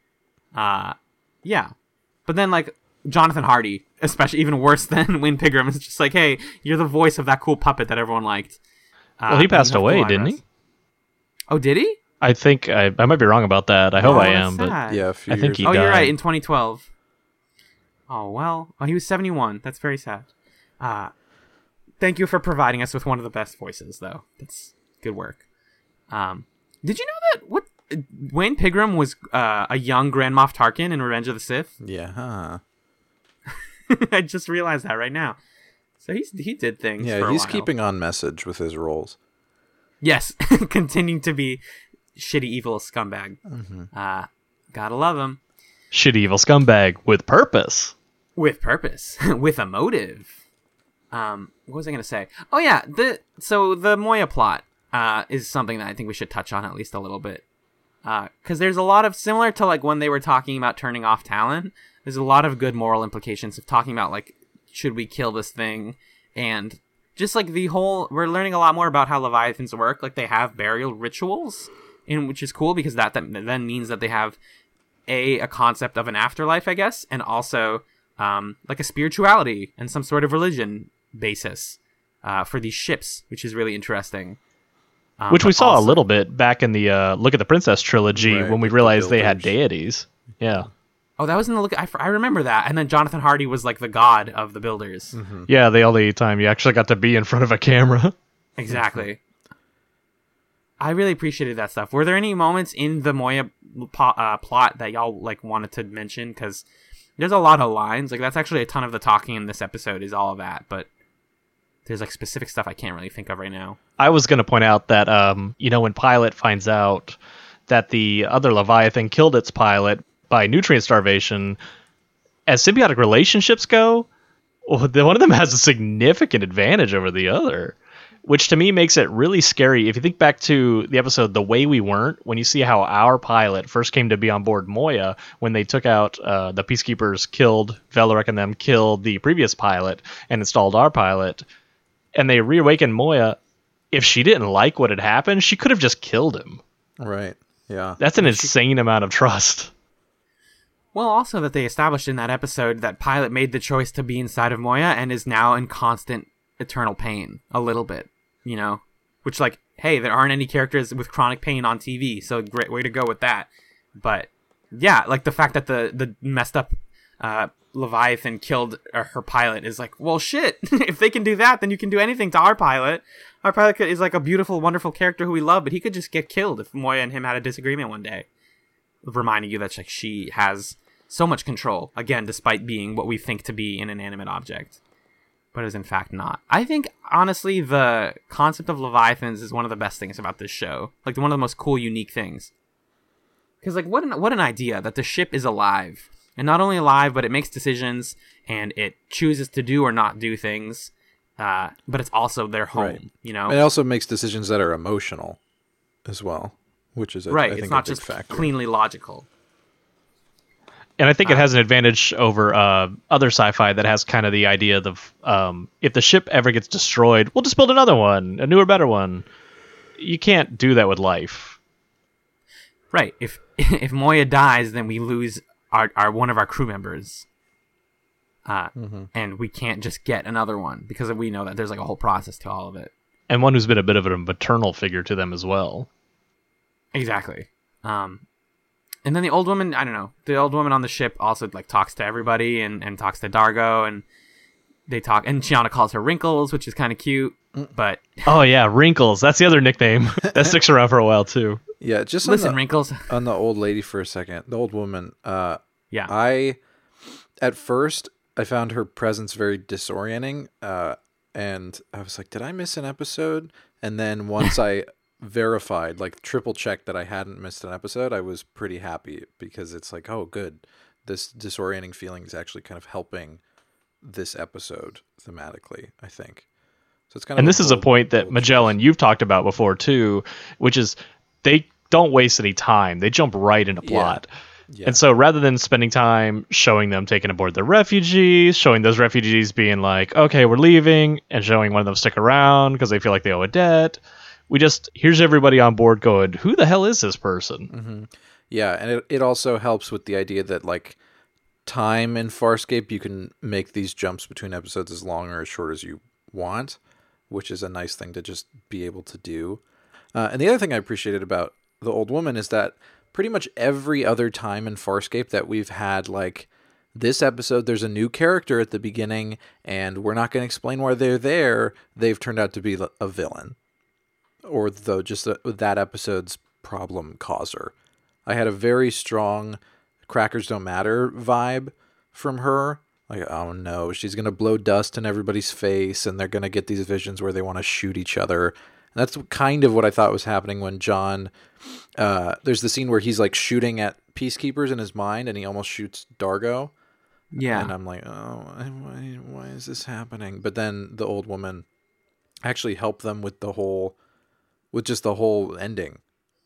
Yeah, but then like Jonathan Hardy, especially even worse than Wayne Pigram, is just like, hey, you're the voice of that cool puppet that everyone liked. Well, he passed doesn't have away, cool didn't he? eyebrows. Oh, did he? I think I might be wrong about that. I hope Oh, I that's am, but sad. Yeah, a few I think years he Oh, you're died. right. In 2012. Oh well. Oh, he was 71. That's very sad. Thank you for providing us with one of the best voices, though. That's good work. Did you know that Wayne Pigram was a young Grand Moff Tarkin in Revenge of the Sith? Yeah, huh? I just realized that right now. So he did things. for Yeah, a he's while. keeping on message with his roles. Yes, continuing to be shitty evil scumbag. Gotta love him. Shitty evil scumbag with purpose. With purpose, with a motive. What was I gonna say? Oh yeah, the Moya plot is something that I think we should touch on at least a little bit, because there's a lot of similar to like when they were talking about turning off Talon. There's a lot of good moral implications of talking about like, should we kill this thing, and just like we're learning a lot more about how Leviathans work. Like they have burial rituals, which is cool because that then means that they have a concept of an afterlife, I guess, and also like a spirituality and some sort of religion basis for these ships, which is really interesting. Which we But saw also- a little bit back in the Look at the Princess trilogy Right, when we with the realized they had builders. deities. Yeah. Oh, that was in the look. I remember that. And then Jonathan Hardy was like the god of the builders. Yeah, the only time you actually got to be in front of a camera. Exactly. I really appreciated that stuff. Were there any moments in the Moya plot that y'all like wanted to mention? Because there's a lot of lines. Like that's actually a ton of the talking in this episode is all of that. But there's like specific stuff I can't really think of right now. I was going to point out that, when Pilot finds out that the other Leviathan killed its pilot by nutrient starvation, as symbiotic relationships go, one of them has a significant advantage over the other, which to me makes it really scary. If you think back to the episode The Way We Weren't, when you see how our pilot first came to be on board Moya, when they took out the Peacekeepers, killed Velorek and them, killed the previous pilot, and installed our pilot, and they reawakened Moya, if she didn't like what had happened, she could have just killed him. Right. Yeah. That's an insane amount of trust. Well, also that they established in that episode that Pilot made the choice to be inside of Moya and is now in constant eternal pain a little bit, which like, hey, there aren't any characters with chronic pain on TV, so great way to go with that. But yeah, like the fact that the messed up Leviathan killed her pilot is like, well, shit. If they can do that, then you can do anything to our pilot. Our pilot is like a beautiful, wonderful character who we love, but he could just get killed if Moya and him had a disagreement one day. Reminding you that like she has so much control, again, despite being what we think to be an inanimate object, but is in fact not. I think, honestly, the concept of Leviathans is one of the best things about this show. Like, one of the most cool, unique things. Because, like, what an idea that the ship is alive. And not only alive, but it makes decisions, and it chooses to do or not do things, but it's also their home, Right. you know? It also makes decisions that are emotional as well, which is, Right, I think, it's not a big just factor. cleanly logical. And I think it has an advantage over other sci-fi that has kind of the idea of if the ship ever gets destroyed, we'll just build another one, a newer, better one. You can't do that with life. Right. If Moya dies, then we lose our one of our crew members. And we can't just get another one because we know that there's like a whole process to all of it. And one who's been a bit of a maternal figure to them as well. Exactly. And then the old woman, I don't know, the old woman on the ship also like talks to everybody and talks to Dargo, and they talk, and Chiana calls her Wrinkles, which is kind of cute, but Oh yeah, Wrinkles. That's the other nickname. That sticks around for a while too. Yeah, just listen, on the, Wrinkles. on the old lady for a second, the old woman. Yeah. At first, I found her presence very disorienting, and I was like, did I miss an episode? And then once I verified, like triple checked that I hadn't missed an episode, I was pretty happy because it's like, oh, good. This disorienting feeling is actually kind of helping this episode thematically, I think. So it's kind of. And this is a point that Magellan, you've talked about before too, which is they don't waste any time. They jump right into plot. Yeah. And so rather than spending time showing them taking aboard the refugees, showing those refugees being like, okay, we're leaving, and showing one of them stick around because they feel like they owe a debt, we just, here's everybody on board going, who the hell is this person? Mm-hmm. Yeah, and it also helps with the idea that, like, time in Farscape, you can make these jumps between episodes as long or as short as you want, which is a nice thing to just be able to do. And the other thing I appreciated about The Old Woman is that pretty much every other time in Farscape that we've had, like, this episode, there's a new character at the beginning, and we're not going to explain why they're there, they've turned out to be a villain. Or though just that episode's problem causer. I had a very strong Crackers Don't Matter vibe from her. Like, oh no, she's going to blow dust in everybody's face, and they're going to get these visions where they want to shoot each other. And that's kind of what I thought was happening when John... there's the scene where he's like shooting at peacekeepers in his mind, and he almost shoots Dargo. Yeah. And I'm like, oh, why is this happening? But then the old woman actually helped them with the whole ending,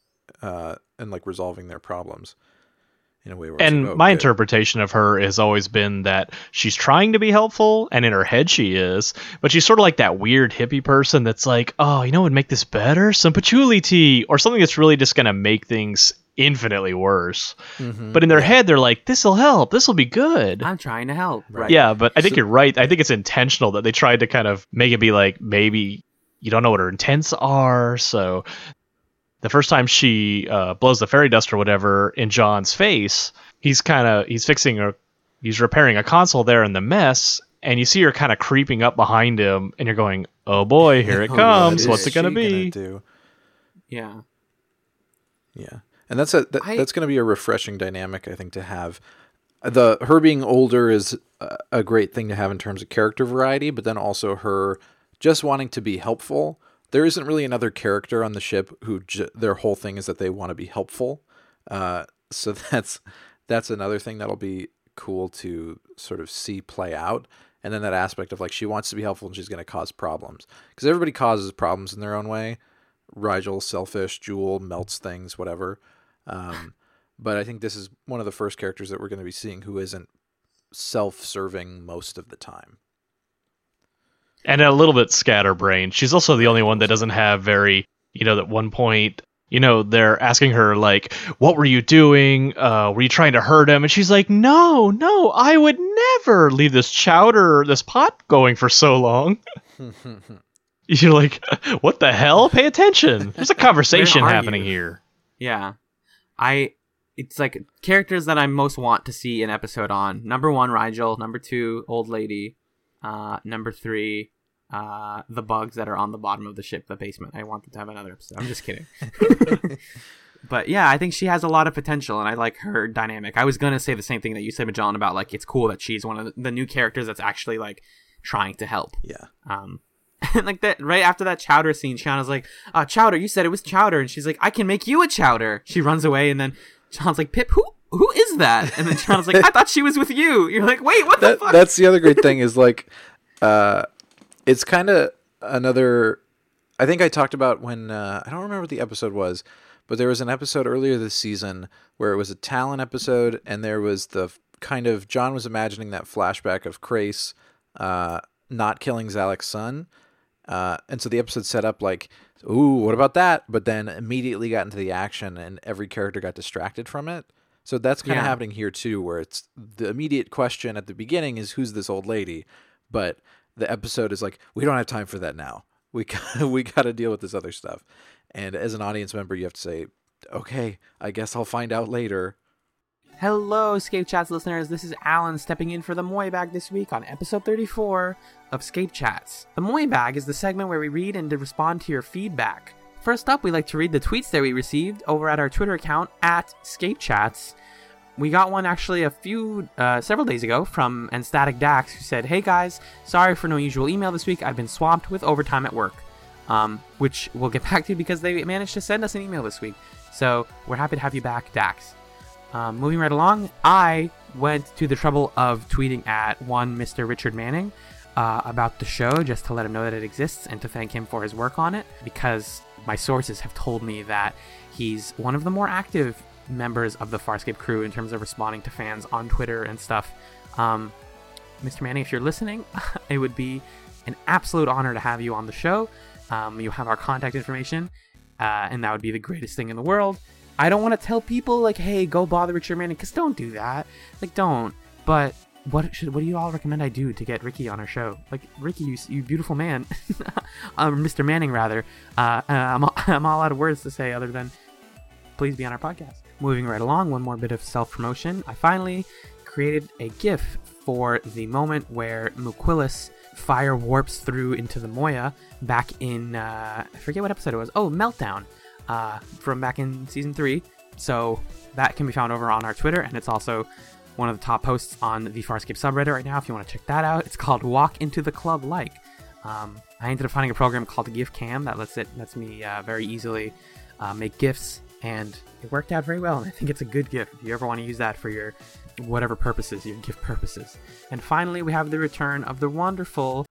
and like resolving their problems in a way where And like, oh, my good. interpretation of her has always been that she's trying to be helpful, and in her head she is, but she's sort of like that weird hippie person that's like, oh, you know what would make this better? Some patchouli tea, or something that's really just going to make things infinitely worse. Mhm. But in their head, they're like, this'll help. This'll be good. I'm trying to help. Right. Yeah, but I think you're right. I think it's intentional that they tried to kind of make it be like, maybe you don't know what her intents are. So the first time she blows the fairy dust or whatever in John's face, he's repairing a console there in the mess, and you see her kind of creeping up behind him, and you're going, oh boy, here it comes. What's it gonna be? Do? Yeah. Yeah, and that's going to be a refreshing dynamic, I think, to have. Her being older is a great thing to have in terms of character variety, but then also her just wanting to be helpful. There isn't really another character on the ship who their whole thing is that they want to be helpful. So that's another thing that'll be cool to sort of see play out. And then that aspect of like she wants to be helpful and she's going to cause problems, because everybody causes problems in their own way. Rigel, selfish, Jewel melts things, whatever. But I think this is one of the first characters that we're going to be seeing who isn't self-serving most of the time. And a little bit scatterbrained. She's also the only one that doesn't have very, at one point, they're asking her, like, what were you doing? Were you trying to hurt him? And she's like, no, I would never leave this pot going for so long. You're like, what the hell? Pay attention. There's a conversation happening here. Yeah. It's like characters that I most want to see an episode on. Number 1, Rigel. Number 2, Old Lady. Number 3, the bugs that are on the bottom of the ship, the basement. I want them to have another episode. I'm just kidding. But yeah, I think she has a lot of potential, and I like her dynamic. I was going to say the same thing that you said, Magellan, about like it's cool that she's one of the new characters that's actually like trying to help. Yeah. And like that, right after that Chowder scene, Shauna's like, Chowder, you said it was Chowder. And she's like, I can make you a Chowder. She runs away, and then John's like, Pip, who is that? And then Shauna's like, I thought she was with you. You're like, wait, what the fuck? That's the other great thing is like, it's kind of another, I think I talked about when, I don't remember what the episode was, but there was an episode earlier this season where it was a Talon episode, and there was the kind of, John was imagining that flashback of Crais not killing Zalek's son. And so the episode set up like, ooh, what about that? But then immediately got into the action and every character got distracted from it. So that's kind of happening here too, where it's the immediate question at the beginning is, who's this old lady? But the episode is like, we don't have time for that now. We got to deal with this other stuff. And as an audience member, you have to say, okay, I guess I'll find out later. Hello, Scape Chats listeners. This is Alan stepping in for the Moy Bag this week on episode 34 of Scape Chats. The Moy Bag is the segment where we read and respond to your feedback. First up, we like to read the tweets that we received over at our Twitter account at Scape Chats. We got one actually several days ago from Static Dax, who said, hey guys, sorry for no usual email this week. I've been swamped with overtime at work. Which we'll get back to because they managed to send us an email this week. So we're happy to have you back, Dax. Moving right along, I went to the trouble of tweeting at one Mr. Richard Manning about the show just to let him know that it exists and to thank him for his work on it, because my sources have told me that he's one of the more active members of the Farscape crew in terms of responding to fans on Twitter and stuff. Mr. Manning, if you're listening, it would be an absolute honor to have you on the show. You have our contact information, and that would be the greatest thing in the world. I don't want to tell people, like, hey, go bother Richard Manning, because don't do that. Like, don't. But what do you all recommend I do to get Ricky on our show? Like, Ricky, you beautiful man. Mr. Manning, rather. I'm all out of words to say other than please be on our podcast. Moving right along, one more bit of self-promotion. I finally created a GIF for the moment where Muquilus fire warps through into the Moya back in, I forget what episode it was. Oh, Meltdown. From back in season 3. So that can be found over on our Twitter, and it's also one of the top posts on the Farscape subreddit right now if you want to check that out. It's called Walk Into the Club Like. I ended up finding a program called GIFcam that lets me very easily make GIFs, and it worked out very well, and I think it's a good GIF if you ever want to use that for your whatever purposes, your GIF purposes. And finally, we have the return of the wonderful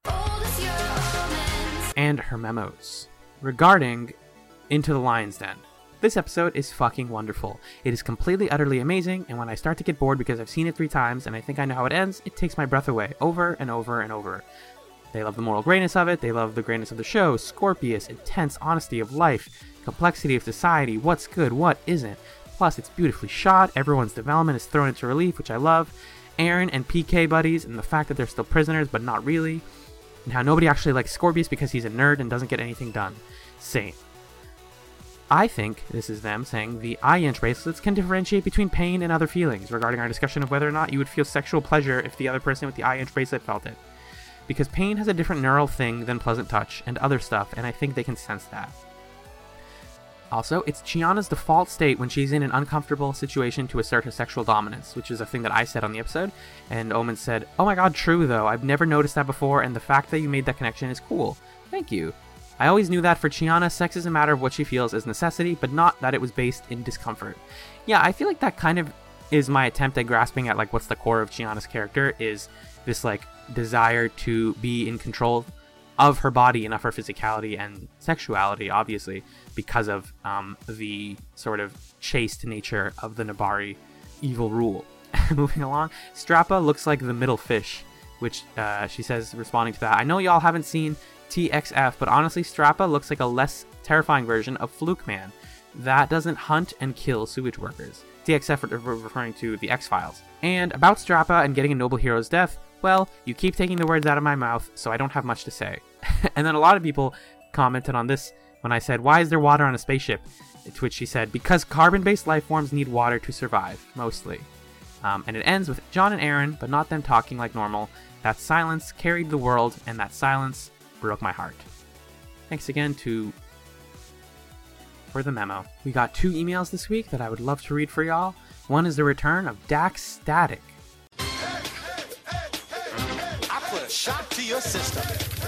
and her memos regarding Into the Lion's Den. This episode is fucking wonderful. It is completely, utterly amazing, and when I start to get bored because I've seen it 3 times and I think I know how it ends, it takes my breath away over and over and over. They love the moral greatness of it, they love the greatness of the show, Scorpius, intense honesty of life, complexity of society, what's good, what isn't, Plus, it's beautifully shot, everyone's development is thrown into relief, which I love. Eren and PK buddies, and the fact that they're still prisoners, but not really. And how nobody actually likes Scorpius because he's a nerd and doesn't get anything done. Same. I think, this is them saying, the eye-inch bracelets can differentiate between pain and other feelings, regarding our discussion of whether or not you would feel sexual pleasure if the other person with the eye-inch bracelet felt it. Because pain has a different neural thing than pleasant touch and other stuff, and I think they can sense that. Also, it's Chiana's default state when she's in an uncomfortable situation to assert her sexual dominance, which is a thing that I said on the episode, and Omen said, "Oh my god, true though, I've never noticed that before, and the fact that you made that connection is cool. Thank you. I always knew that for Chiana, sex is a matter of what she feels as necessity, but not that it was based in discomfort." Yeah, I feel like that kind of is my attempt at grasping at like what's the core of Chiana's character, is this like desire to be in control of her body and of her physicality and sexuality, obviously, because of the sort of chaste nature of the Nabari evil rule. Moving along, Strappa looks like the middle fish, which she says, responding to that, "I know y'all haven't seen TXF, but honestly, Strappa looks like a less terrifying version of Fluke Man that doesn't hunt and kill sewage workers." TXF referring to the X-Files. And about Strappa and getting a noble hero's death, well, you keep taking the words out of my mouth, so I don't have much to say. And then a lot of people commented on this when I said, "Why is there water on a spaceship?" To which she said, "Because carbon-based life forms need water to survive, mostly." And it ends with John and Eren, but not them talking like normal. That silence carried the world, and that silence broke my heart. Thanks again for the memo. We got 2 emails this week that I would love to read for y'all. One is the return of Dax Static. I put a shot to your system.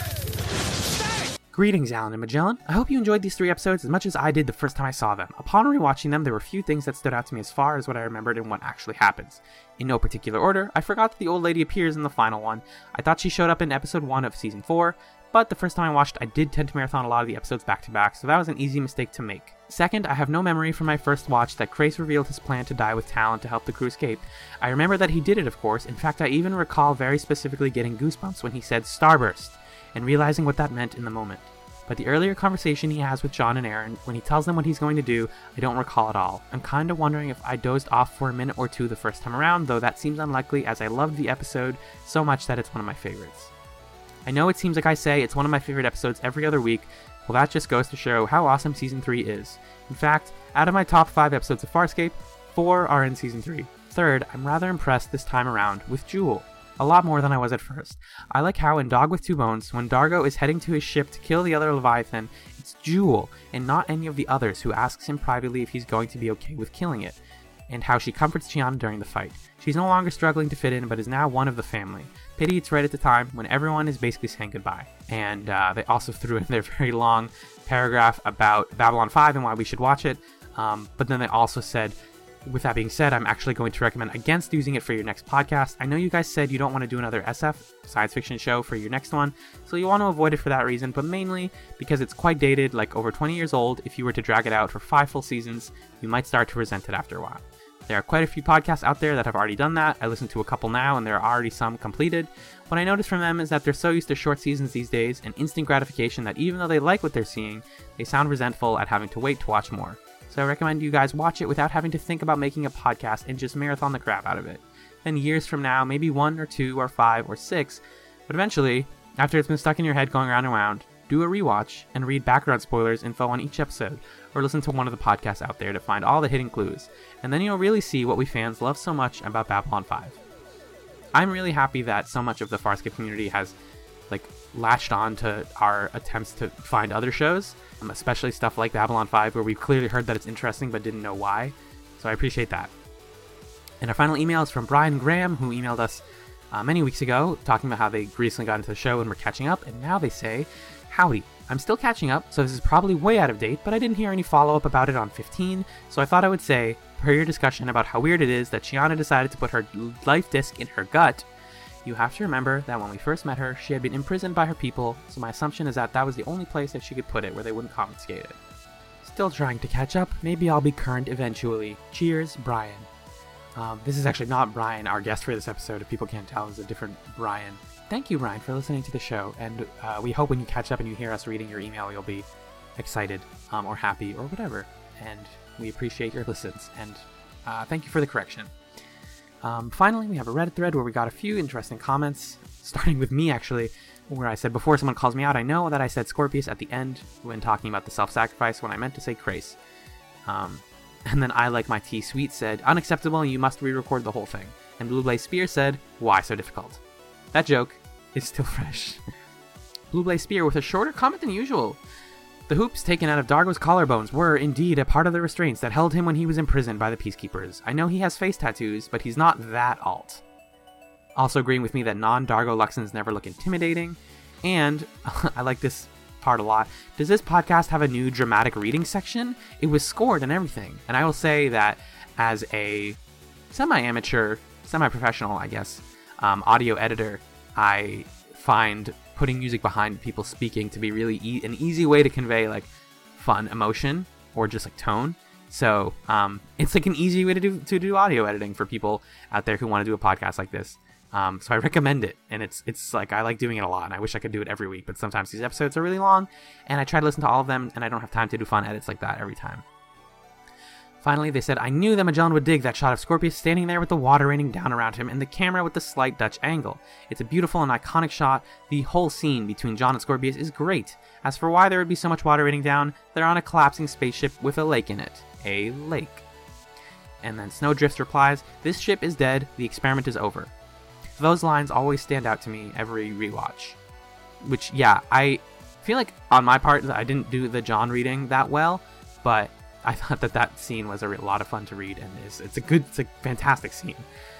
Greetings, Alan and Magellan. I hope you enjoyed these 3 episodes as much as I did the first time I saw them. Upon rewatching them, there were a few things that stood out to me as far as what I remembered and what actually happens. In no particular order, I forgot that the old lady appears in the final one. I thought she showed up in episode 1 of season 4, but the first time I watched, I did tend to marathon a lot of the episodes back to back, so that was an easy mistake to make. Second, I have no memory from my first watch that Crais revealed his plan to die with Talon to help the crew escape. I remember that he did it, of course. In fact, I even recall very specifically getting goosebumps when he said Starburst, and realizing what that meant in the moment. But the earlier conversation he has with John and Eren, when he tells them what he's going to do, I don't recall at all. I'm kinda wondering if I dozed off for a minute or 2 the first time around, though that seems unlikely as I loved the episode so much that it's one of my favorites. I know it seems like I say it's one of my favorite episodes every other week. Well, that just goes to show how awesome Season 3 is. In fact, out of my top 5 episodes of Farscape, 4 are in Season 3. Third, I'm rather impressed this time around with Jewel. A lot more than I was at first. I like how in Dog with Two Bones, when Dargo is heading to his ship to kill the other Leviathan, it's Jewel, and not any of the others, who asks him privately if he's going to be okay with killing it, and how she comforts Chiana during the fight. She's no longer struggling to fit in, but is now one of the family. Pity it's right at the time when everyone is basically saying goodbye. And they also threw in their very long paragraph about Babylon 5 and why we should watch it, but then they also said, with that being said, I'm actually going to recommend against using it for your next podcast. I know you guys said you don't want to do another SF, science fiction show, for your next one, so you want to avoid it for that reason, but mainly because it's quite dated, like over 20 years old. If you were to drag it out for 5 full seasons, you might start to resent it after a while. There are quite a few podcasts out there that have already done that. I listen to a couple now, and there are already some completed. What I notice from them is that they're so used to short seasons these days and instant gratification that even though they like what they're seeing, they sound resentful at having to wait to watch more. So I recommend you guys watch it without having to think about making a podcast and just marathon the crap out of it. Then years from now, maybe 1 or 2 or 5 or 6, but eventually, after it's been stuck in your head going round and round, do a rewatch and read background spoilers info on each episode, or listen to one of the podcasts out there to find all the hidden clues, and then you'll really see what we fans love so much about Babylon 5. I'm really happy that so much of the Farscape community has latched on to our attempts to find other shows, especially stuff like Babylon 5, where we've clearly heard that it's interesting but didn't know why, so I appreciate that. And our final email is from Brian Graham, who emailed us many weeks ago, talking about how they recently got into the show and were catching up, and now they say, "Howdy, I'm still catching up, so this is probably way out of date, but I didn't hear any follow-up about it on 15, so I thought I would say, per your discussion about how weird it is that Chiana decided to put her life disc in her gut, you have to remember that when we first met her, she had been imprisoned by her people, so my assumption is that that was the only place that she could put it where they wouldn't confiscate it. Still trying to catch up, maybe I'll be current eventually. Cheers, Brian." This is actually not Brian, our guest for this episode, if people can't tell, it's a different Brian. Thank you, Brian, for listening to the show, and we hope when you catch up and you hear us reading your email, you'll be excited, or happy, or whatever. And We appreciate your listens, and thank you for the correction. Finally, we have a Reddit thread where we got a few interesting comments, starting with me, actually, where I said, before someone calls me out, I know that I said Scorpius at the end when talking about the self-sacrifice when I meant to say Krace. And then I Like My Tea Sweet said, unacceptable, you must re-record the whole thing. And Blue Blaze Spear said, why so difficult? That joke is still fresh. Blue Blaze Spear with a shorter comment than usual. The hoops taken out of Dargo's collarbones were, indeed, a part of the restraints that held him when he was imprisoned by the Peacekeepers. I know he has face tattoos, but he's not that alt. Also agreeing with me that non-Dargo Luxons never look intimidating. And, I like this part a lot, does this podcast have a new dramatic reading section? It was scored and everything. And I will say that as a semi-amateur, semi-professional, I guess, audio editor, I find putting music behind people speaking to be really an easy way to convey like fun emotion or just like tone. So it's like an easy way to do audio editing for people out there who want to do a podcast like this. So I recommend it, and it's like I like doing it a lot, and I wish I could do it every week, but sometimes these episodes are really long, and I try to listen to all of them, and I don't have time to do fun edits like that every time. Finally, they said, I knew that Magellan would dig that shot of Scorpius standing there with the water raining down around him and the camera with the slight Dutch angle. It's a beautiful and iconic shot. The whole scene between John and Scorpius is great. As for why there would be so much water raining down, they're on a collapsing spaceship with a lake in it. A lake. And then Snowdrift replies, this ship is dead, the experiment is over. Those lines always stand out to me every rewatch. Which, yeah, I feel like on my part, I didn't do the John reading that well, but I thought that scene was a lot of fun to read, and it's a fantastic scene.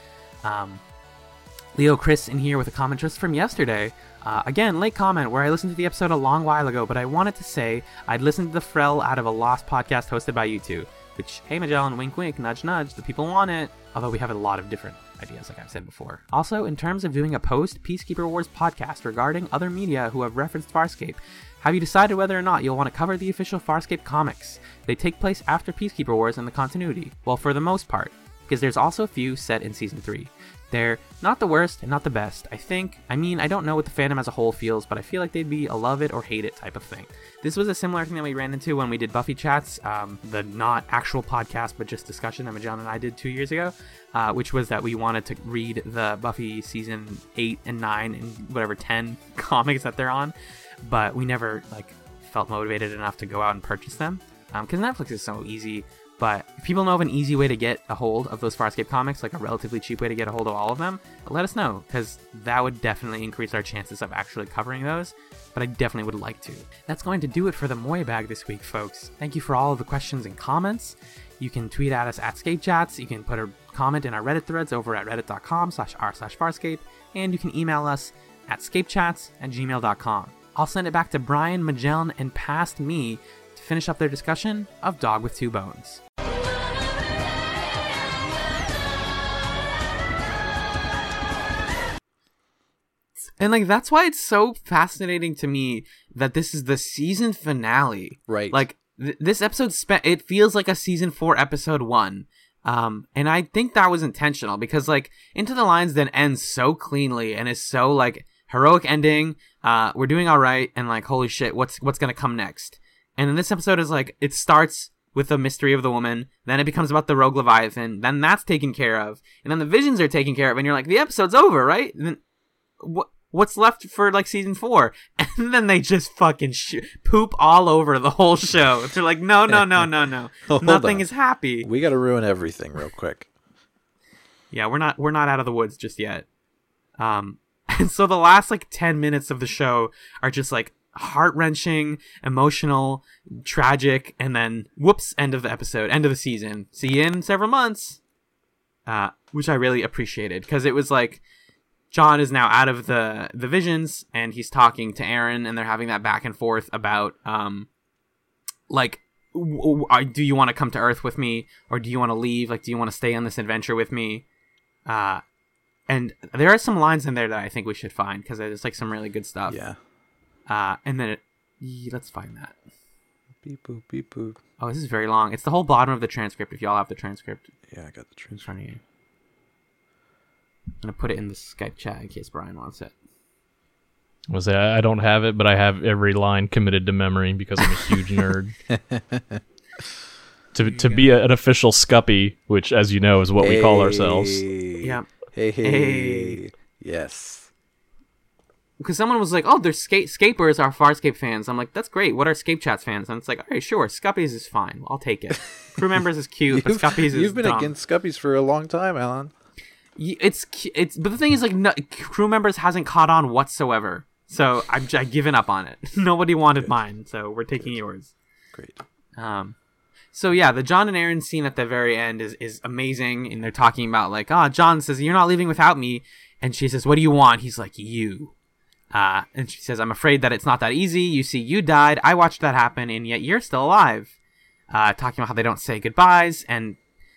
Leo Chris in here with a comment just from yesterday. Again, late comment where I listened to the episode a long while ago, but I wanted to say I'd listened to the Frel out of a Lost podcast hosted by you two. Which, hey Magellan, wink wink, nudge nudge, the people want it. Although we have a lot of different ideas, like I've said before. Also, in terms of doing a post-Peacekeeper Wars podcast regarding other media who have referenced Farscape, have you decided whether or not you'll want to cover the official Farscape comics? They take place after Peacekeeper Wars in the continuity. Well, for the most part, because there's also a few set in Season 3. They're not the worst and not the best, I think. I mean, I don't know what the fandom as a whole feels, but I feel like they'd be a love it or hate it type of thing. This was a similar thing that we ran into when we did Buffy Chats, the not actual podcast, but just discussion that Magellan and I did 2 years ago, which was that we wanted to read the Buffy Season 8 and 9 and whatever 10 comics that they're on, but we never felt motivated enough to go out and purchase them, because Netflix is so easy. But if people know of an easy way to get a hold of those Farscape comics, like a relatively cheap way to get a hold of all of them, let us know, because that would definitely increase our chances of actually covering those, but I definitely would like to. That's going to do it for the Moy Bag this week, folks. Thank you for all of the questions and comments. You can tweet at us at ScapeChats, you can put a comment in our Reddit threads over at reddit.com/r/Farscape, and you can email us at scapechats@gmail.com. I'll send it back to Brian, Magellan, and past me to finish up their discussion of Dog with Two Bones. And that's why it's so fascinating to me that this is the season finale. Right. This episode it feels like a season 4 episode 1. And I think that was intentional because Into the Lines then ends so cleanly and is so heroic ending. We're doing all right, and holy shit, what's gonna come next? And then this episode is it starts with the mystery of the woman, then it becomes about the rogue Leviathan, then that's taken care of, and then the visions are taken care of, and you're the episode's over, right? And then what's left for season 4? And then they just fucking poop all over the whole show. They're no. Nothing is happy. We gotta ruin everything real quick. Yeah, we're not out of the woods just yet. And so the last 10 minutes of the show are just heart-wrenching, emotional, tragic, and then whoops, end of the episode, end of the season. See you in several months. Which I really appreciated, because it was John is now out of the visions, and he's talking to Aaron, and they're having that back and forth about do you want to come to Earth with me, or do you want to leave? Do you want to stay on this adventure with me? And there are some lines in there that I think we should find, because there's some really good stuff. Yeah. And then let's find that. Beep boop, beep boop. Oh, this is very long. It's the whole bottom of the transcript, if y'all have the transcript. Yeah, I got the transcript. In front of you. I'm going to put it in the Skype chat in case Brian wants it. I don't have it, but I have every line committed to memory because I'm a huge nerd. to be an official Scuppy, which, as you know, is what we call ourselves. Yeah. Hey. Yes. Because someone was like, "Oh, there's Scapers are Farscape fans." I'm like, "That's great. What are Scape Chats fans?" And it's like, "All right, sure. Scuppies is fine. I'll take it. Crew members is cute, but Scuppies is You've been dumb." against Scuppies for a long time, Alan. It's but the thing is, like, no, crew members hasn't caught on whatsoever. So I've given up on it. Nobody wanted mine, so we're taking yours. Great. So yeah, the John and Aaron scene at the very end is amazing, and they're talking about like, John says, "You're not leaving without me," and she says, "What do you want?" He's like, "You." And she says, "I'm afraid that it's not that easy. You see, you died. I watched that happen, and yet you're still alive." Talking about how they don't say goodbyes, and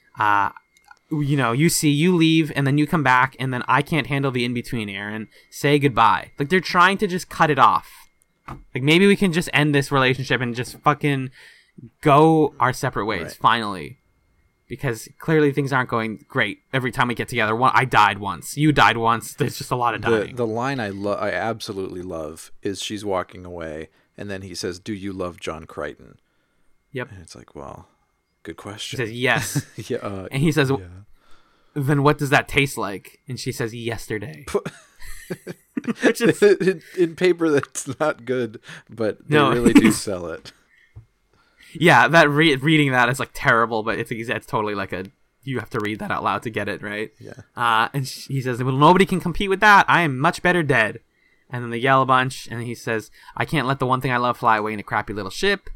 you see, you leave, and then you come back, and then I can't handle the in-between, Aaron. Say goodbye. Like, they're trying to just cut it off. Like, maybe we can just end this relationship and just fucking go our separate ways, finally. Because clearly things aren't going great every time we get together. I died once. You died once. There's just a lot of dying. The line I absolutely love is she's walking away, and then he says, "Do you love John Crichton?" Yep. And it's like, well, good question. She says, "Yes." Yeah. And he says, "Then what does that taste like?" And she says, "Yesterday." Which is in paper that's not good, but they No. really do sell it. yeah. That reading that is like terrible, but it's totally like you have to read that out loud to get it right. Yeah. And he says, "Well, nobody can compete with that. I am much better dead." And then they yell a bunch, and he says, "I can't let the one thing I love fly away in a crappy little ship."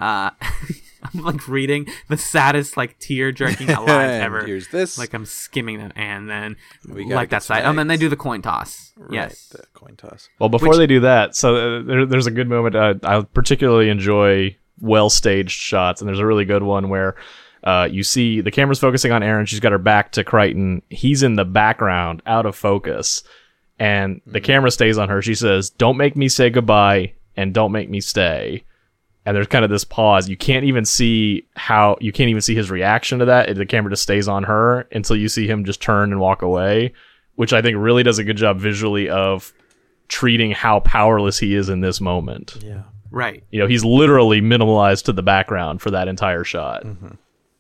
I'm like reading the saddest like tear jerking out lines And ever. here's this. Like I'm skimming them, and then We gotta like get that side. some And then they eggs. do the coin toss. Right, Yes. the coin toss. Well, before they do that, so there's a good moment. I particularly enjoy well-staged shots, and there's a really good one where you see the camera's focusing on Aaron. She's got her back to Crichton. He's in the background, out of focus, and the camera stays on her. She says, "Don't make me say goodbye, and don't make me stay." And there's kind of this pause. You can't even see his reaction to that. The camera just stays on her until you see him just turn and walk away, which I think really does a good job visually of treating how powerless he is in this moment. Yeah. Right. He's literally minimalized to the background for that entire shot. Mm-hmm.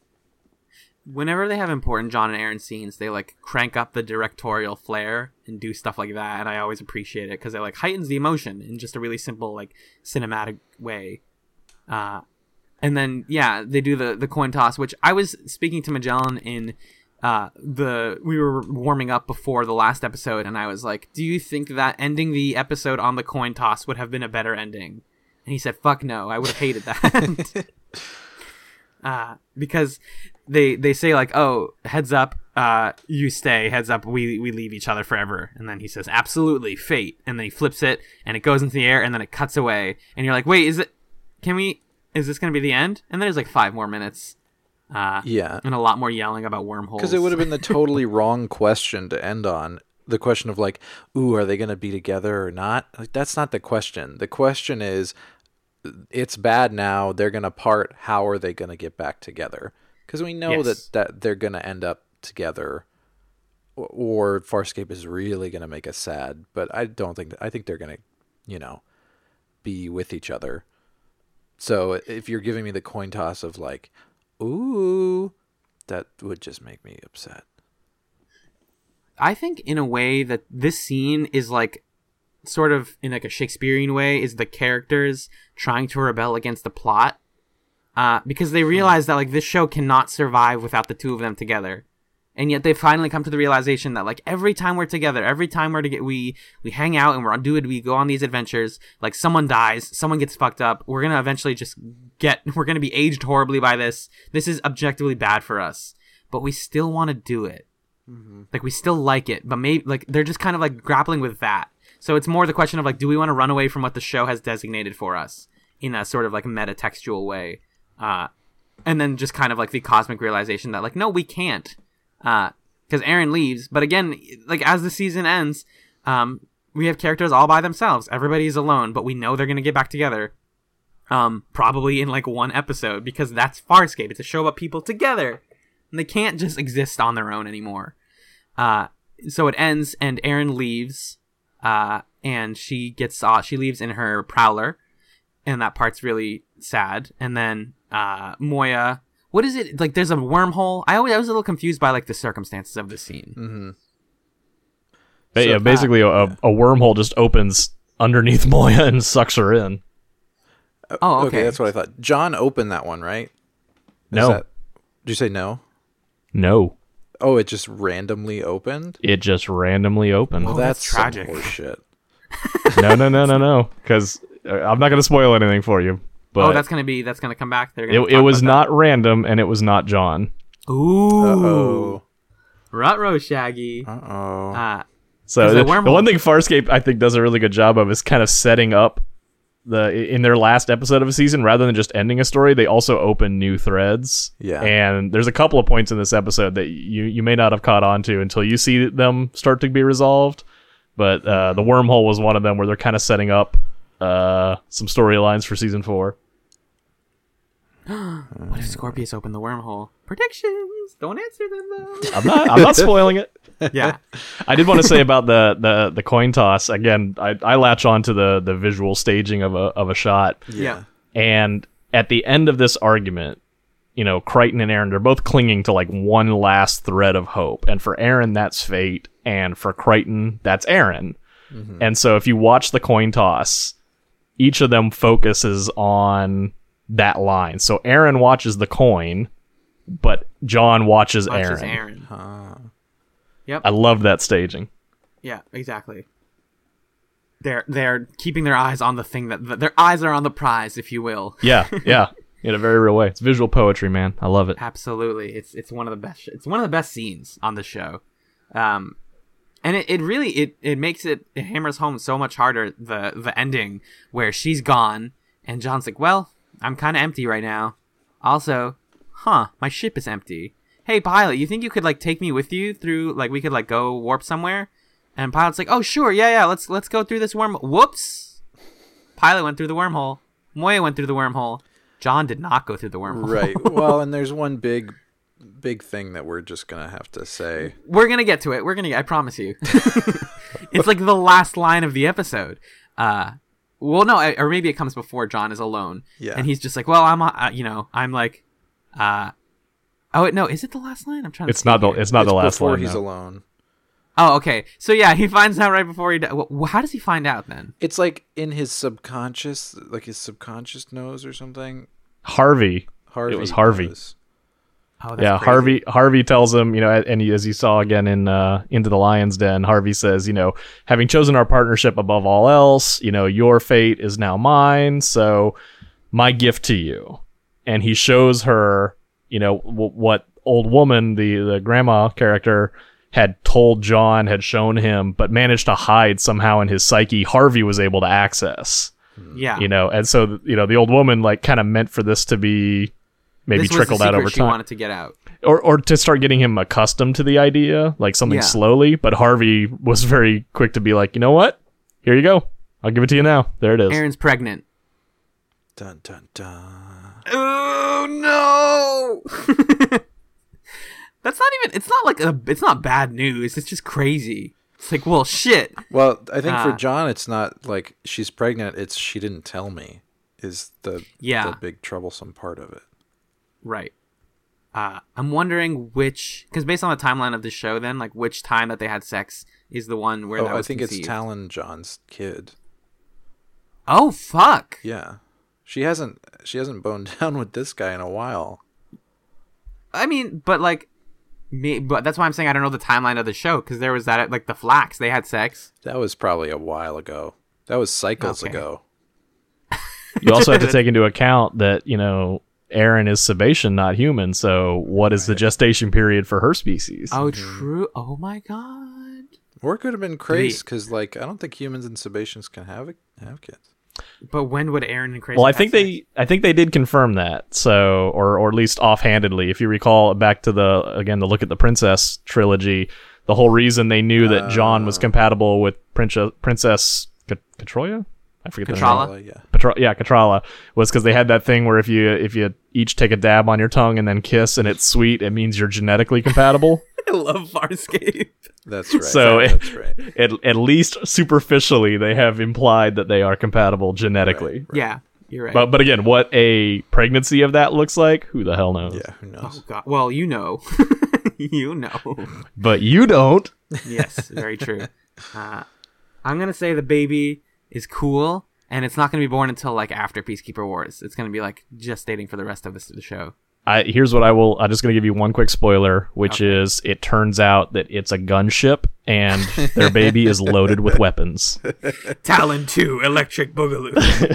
Whenever they have important John and Aaron scenes, they like crank up the directorial flair and do stuff like that, and I always appreciate it because it like heightens the emotion in just a really simple like cinematic way. And then they do the coin toss, which I was speaking to Magellan in we were warming up before the last episode, and I was like, "Do you think that ending the episode on the coin toss would have been a better ending?" And he said, "Fuck no, I would have hated that." Because they say like, "Oh, heads up, you stay. Heads up, we leave each other forever." And then he says, "Absolutely, fate." And then he flips it, and it goes into the air, and then it cuts away, and you're like, "Wait, is this going to be the end?" And then there's like 5 more minutes. Yeah. And a lot more yelling about wormholes. Because it would have been the totally wrong question to end on. The question of like, ooh, are they going to be together or not? Like, that's not the question. The question is, it's bad now. They're going to part. How are they going to get back together? Because we know Yes. that they're going to end up together, or Farscape is really going to make us sad. But I don't think I think they're going to, be with each other. So if you're giving me the coin toss of like, ooh, that would just make me upset. I think in a way that this scene is like sort of in like a Shakespearean way is the characters trying to rebel against the plot. Because they realize that like this show cannot survive without the two of them together. And yet they finally come to the realization that like every time we're together, every time we hang out and we go on these adventures, like someone dies, someone gets fucked up, we're going to eventually we're going to be aged horribly by this. This is objectively bad for us, but we still want to do it. Mm-hmm. Like we still like it, but maybe like they're just kind of like grappling with that. So it's more the question of like, do we want to run away from what the show has designated for us in a sort of like meta-textual way? And then just kind of like the cosmic realization that like, no, we can't. Because Aaron leaves, but again, like as the season ends, we have characters all by themselves. Everybody's alone, but we know they're gonna get back together. Probably in like one episode, because that's Farscape. It's a show about people together, and they can't just exist on their own anymore. So it ends, and Aaron leaves, and she leaves in her prowler, and that part's really sad. And then Moya what is it like? There's a wormhole. I was a little confused by like the circumstances of the scene. Mm-hmm. But So- yeah, basically a wormhole just opens underneath Moya and sucks her in. Oh, okay. That's what I thought. John opened that one, right? No. Did you say no? No, Oh, it just randomly opened? it just randomly opened. Oh, that's that's tragic. some horse shit. No. Because I'm not going to spoil anything for you. But that's gonna come back. They're it, gonna it was not random, and it was not John. Ooh, Uh-oh. Ruh-roh, Shaggy. Uh-oh. So 'Cause the the wormhole- one thing Farscape I think does a really good job of is kind of setting up in their last episode of a season, rather than just ending a story, they also open new threads. Yeah. And there's a couple of points in this episode that you may not have caught on to until you see them start to be resolved. But the wormhole was one of them where they're kind of setting up some storylines for season 4. What if Scorpius opened the wormhole? Predictions. Don't answer them though. I'm not spoiling it. Yeah. I did want to say about the coin toss again. I latch on to the visual staging of a shot. Yeah. And at the end of this argument, you know, Crichton and Aaron, they're both clinging to like one last thread of hope. And for Aaron, that's fate. And for Crichton, that's Aaron. Mm-hmm. And so if you watch the coin toss, each of them focuses on that line. So Aaron watches the coin, but John watches Watches Aaron. Aaron. I love that staging. Yeah, exactly. They're keeping their eyes on the thing that their eyes are on the prize, if you will. Yeah. In a very real way. It's visual poetry, man. I love it. Absolutely, it's one of the best. It's one of the best scenes on the show, and it really makes it hammers home so much harder the ending where she's gone and John's like, well, I'm kind of empty right now. Also, my ship is empty. Hey, pilot, you think you could like take me with you through like we could like go warp somewhere? And pilot's like, oh sure, yeah, let's go through this wormhole. Whoops, pilot went through the wormhole. Moya went through the wormhole. John did not go through the wormhole. Right. Well, and there's one big thing that we're just gonna have to say. We're gonna get to it. I promise you. It's like the last line of the episode. Well, no, or maybe it comes before John is alone. Yeah. And he's just like, well, I'm like, oh wait, no, is it the last line? I'm trying to. It's not the It's last before line. he's no. alone. Oh, okay. So yeah, he finds out right before he. How does he find out then? It's like in his subconscious, like his subconscious knows or something. Harvey. Harvey. It was Harvey. knows. Oh, that's Yeah, crazy. Harvey tells him, you know, and as you saw again in Into the Lion's Den, Harvey says, you know, having chosen our partnership above all else, you know, your fate is now mine, so my gift to you. And he shows her, you know, what old woman, the grandma character, had told John, had shown him, but managed to hide somehow in his psyche. Harvey was able to access, Yeah. you know, and so, you know, the old woman like kind of meant for this to be maybe This was trickled the out secret over she time. wanted to get out. Or to start getting him accustomed to the idea, like something Yeah. slowly. But Harvey was very quick to be like, you know what? Here you go. I'll give it to you now. There it is. Aaron's pregnant. Dun dun dun. Oh no! That's not even. It's not like it's not bad news. It's just crazy. It's like, well, shit. Well, I think for Ah. John, it's not like she's pregnant. It's she didn't tell me. Is the big troublesome part of it. Right. I'm wondering because based on the timeline of the show, then like which time that they had sex is the one where that I was think conceived. it's Talon John's kid. Oh fuck! Yeah, she hasn't boned down with this guy in a while. I mean, but like but that's why I'm saying I don't know the timeline of the show because there was that like the Flax they had sex. That was probably a while ago. That was cycles Okay. ago. You also have to take into account that, you know, Aaron is Sebacean, not human. So what is the gestation period for her species? Oh, true. Oh my god. Or it could have been Crace, because like I don't think humans and Sebaceans can have kids. But when would Aaron and Crazy? Well, I have think sex? they did confirm that. So, or at least offhandedly, if you recall back to the Look at the Princess trilogy, the whole reason they knew that John was compatible with Princess Catroya? I forget the name. Catrala? Yeah. Catrala was because they had that thing where if you each take a dab on your tongue and then kiss and it's sweet, it means you're genetically compatible. I love Farscape. That's right. So that's right. at least superficially, they have implied that they are compatible genetically. Right. Yeah. You're right. But again, what a pregnancy of that looks like, who the hell knows? Yeah, who knows? Oh God. Well, you know, you know. But you don't. Yes, very true. I'm gonna say the baby is cool, and it's not gonna be born until like after Peacekeeper Wars. It's gonna be like gestating for the rest of the show. Here's what I'm just going to give you one quick spoiler, which is it turns out that it's a gunship and their baby is loaded with weapons. Talon 2, Electric Boogaloo.